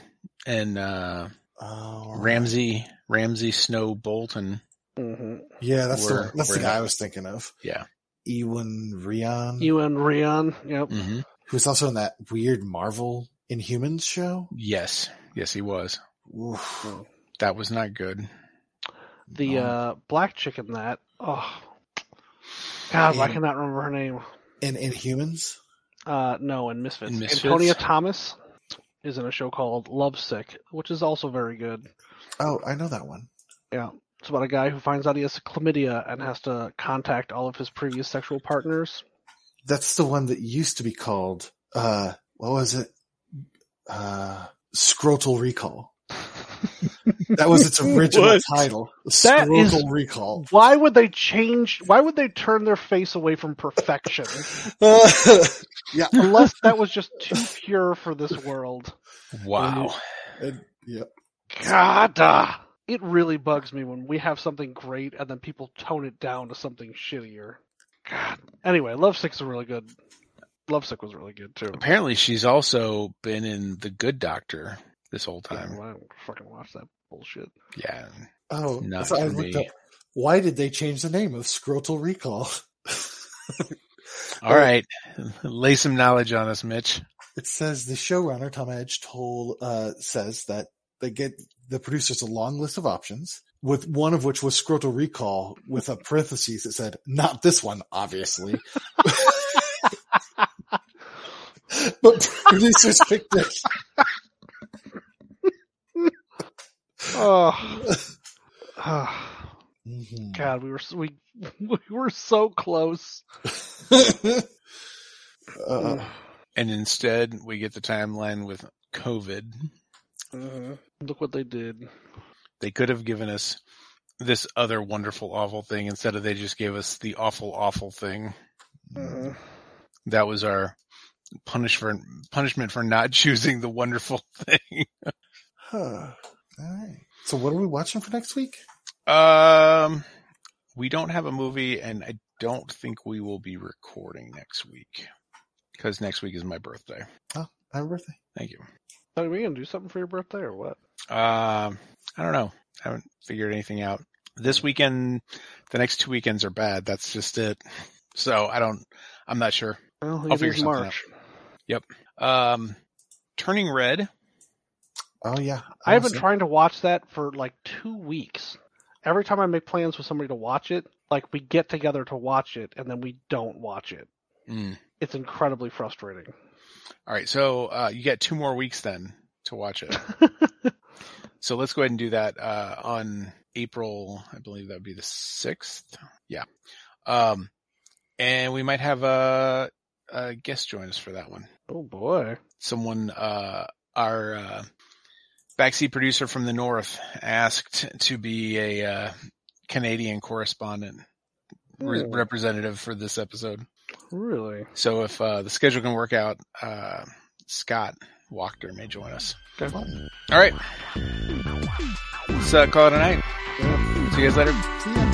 Speaker 1: Oh,
Speaker 2: Ramsey Snow Bolton.
Speaker 3: Mm-hmm.
Speaker 1: yeah, that's
Speaker 2: Were-
Speaker 1: the
Speaker 2: were
Speaker 1: guy
Speaker 2: in-
Speaker 1: I was thinking of.
Speaker 2: Yeah.
Speaker 1: Ewan Ryan,
Speaker 3: Ewan Ryan. Yep.
Speaker 2: Mm-hmm.
Speaker 1: who's also in that weird Marvel Inhumans show.
Speaker 2: Yes, he was.
Speaker 1: Oof.
Speaker 2: That was not good.
Speaker 3: The black chick in that. Oh, God, I cannot remember her name.
Speaker 1: In Inhumans.
Speaker 3: No, in Misfits.
Speaker 2: In Misfits?
Speaker 3: Antonia Thomas is in a show called Lovesick, which is also very good.
Speaker 1: Oh, I know that one.
Speaker 3: Yeah. It's about a guy who finds out he has chlamydia and has to contact all of his previous sexual partners.
Speaker 1: That's the one that used to be called, what was it? Scrotal Recall. That was its original
Speaker 2: What?
Speaker 1: title.
Speaker 3: That is-
Speaker 1: Scrotal Recall.
Speaker 3: Why would they turn their face away from perfection?
Speaker 1: Yeah.
Speaker 3: Unless that was just too pure for this world.
Speaker 2: Wow.
Speaker 1: Yep.
Speaker 3: God, it really bugs me when we have something great and then people tone it down to something shittier. God. Anyway, Lovesick was really good too.
Speaker 2: Apparently, she's also been in The Good Doctor this whole time.
Speaker 3: I don't fucking watch that bullshit.
Speaker 2: Yeah.
Speaker 1: Oh,
Speaker 2: Not
Speaker 1: so I
Speaker 2: for
Speaker 1: looked
Speaker 2: me.
Speaker 1: up. Why did they change the name of Scrotal Recall?
Speaker 2: All right. Lay some knowledge on us, Mitch.
Speaker 1: It says the showrunner, Tom Edge, says that they get the producers a long list of options, with one of which was Scrotal Recall, with a parentheses that said, not this one, obviously. But producers picked it.
Speaker 3: Oh.
Speaker 1: Mhm.
Speaker 3: God, we were so close.
Speaker 2: And instead, we get the timeline with COVID.
Speaker 3: Look what they did.
Speaker 2: They could have given us this other wonderful, awful thing instead of they just gave us the awful, awful thing. That was our punishment for not choosing the wonderful thing.
Speaker 1: All right. So what are we watching for next week?
Speaker 2: We don't have a movie, and I don't think we will be recording next week because next week is my birthday.
Speaker 1: Oh, happy birthday.
Speaker 2: Thank you.
Speaker 3: Are we gonna do something for your birthday or what?
Speaker 2: I don't know. I haven't figured anything out. This weekend, the next 2 weekends are bad. That's just it. So I'm not sure.
Speaker 3: Well,
Speaker 2: I'll
Speaker 3: it
Speaker 2: figure
Speaker 3: is
Speaker 2: something
Speaker 3: March.
Speaker 2: Yep. Turning Red.
Speaker 1: Oh, yeah.
Speaker 3: I have been
Speaker 1: Awesome.
Speaker 3: trying to watch that for like 2 weeks. Every time I make plans with somebody to watch it, like we get together to watch it and then we don't watch it.
Speaker 2: Mm.
Speaker 3: It's incredibly frustrating.
Speaker 2: All right. So you get 2 more weeks then to watch it. So let's go ahead and do that on April, I believe that would be the 6th. Yeah. And we might have a guest join us for that one.
Speaker 3: Oh boy.
Speaker 2: Someone, our backseat producer from the north asked to be a Canadian correspondent representative for this episode.
Speaker 3: Really?
Speaker 2: So if the schedule can work out, Scott Wachter may join us.
Speaker 3: Okay.
Speaker 2: All right. Let's call it a night. See you guys later.
Speaker 1: See ya.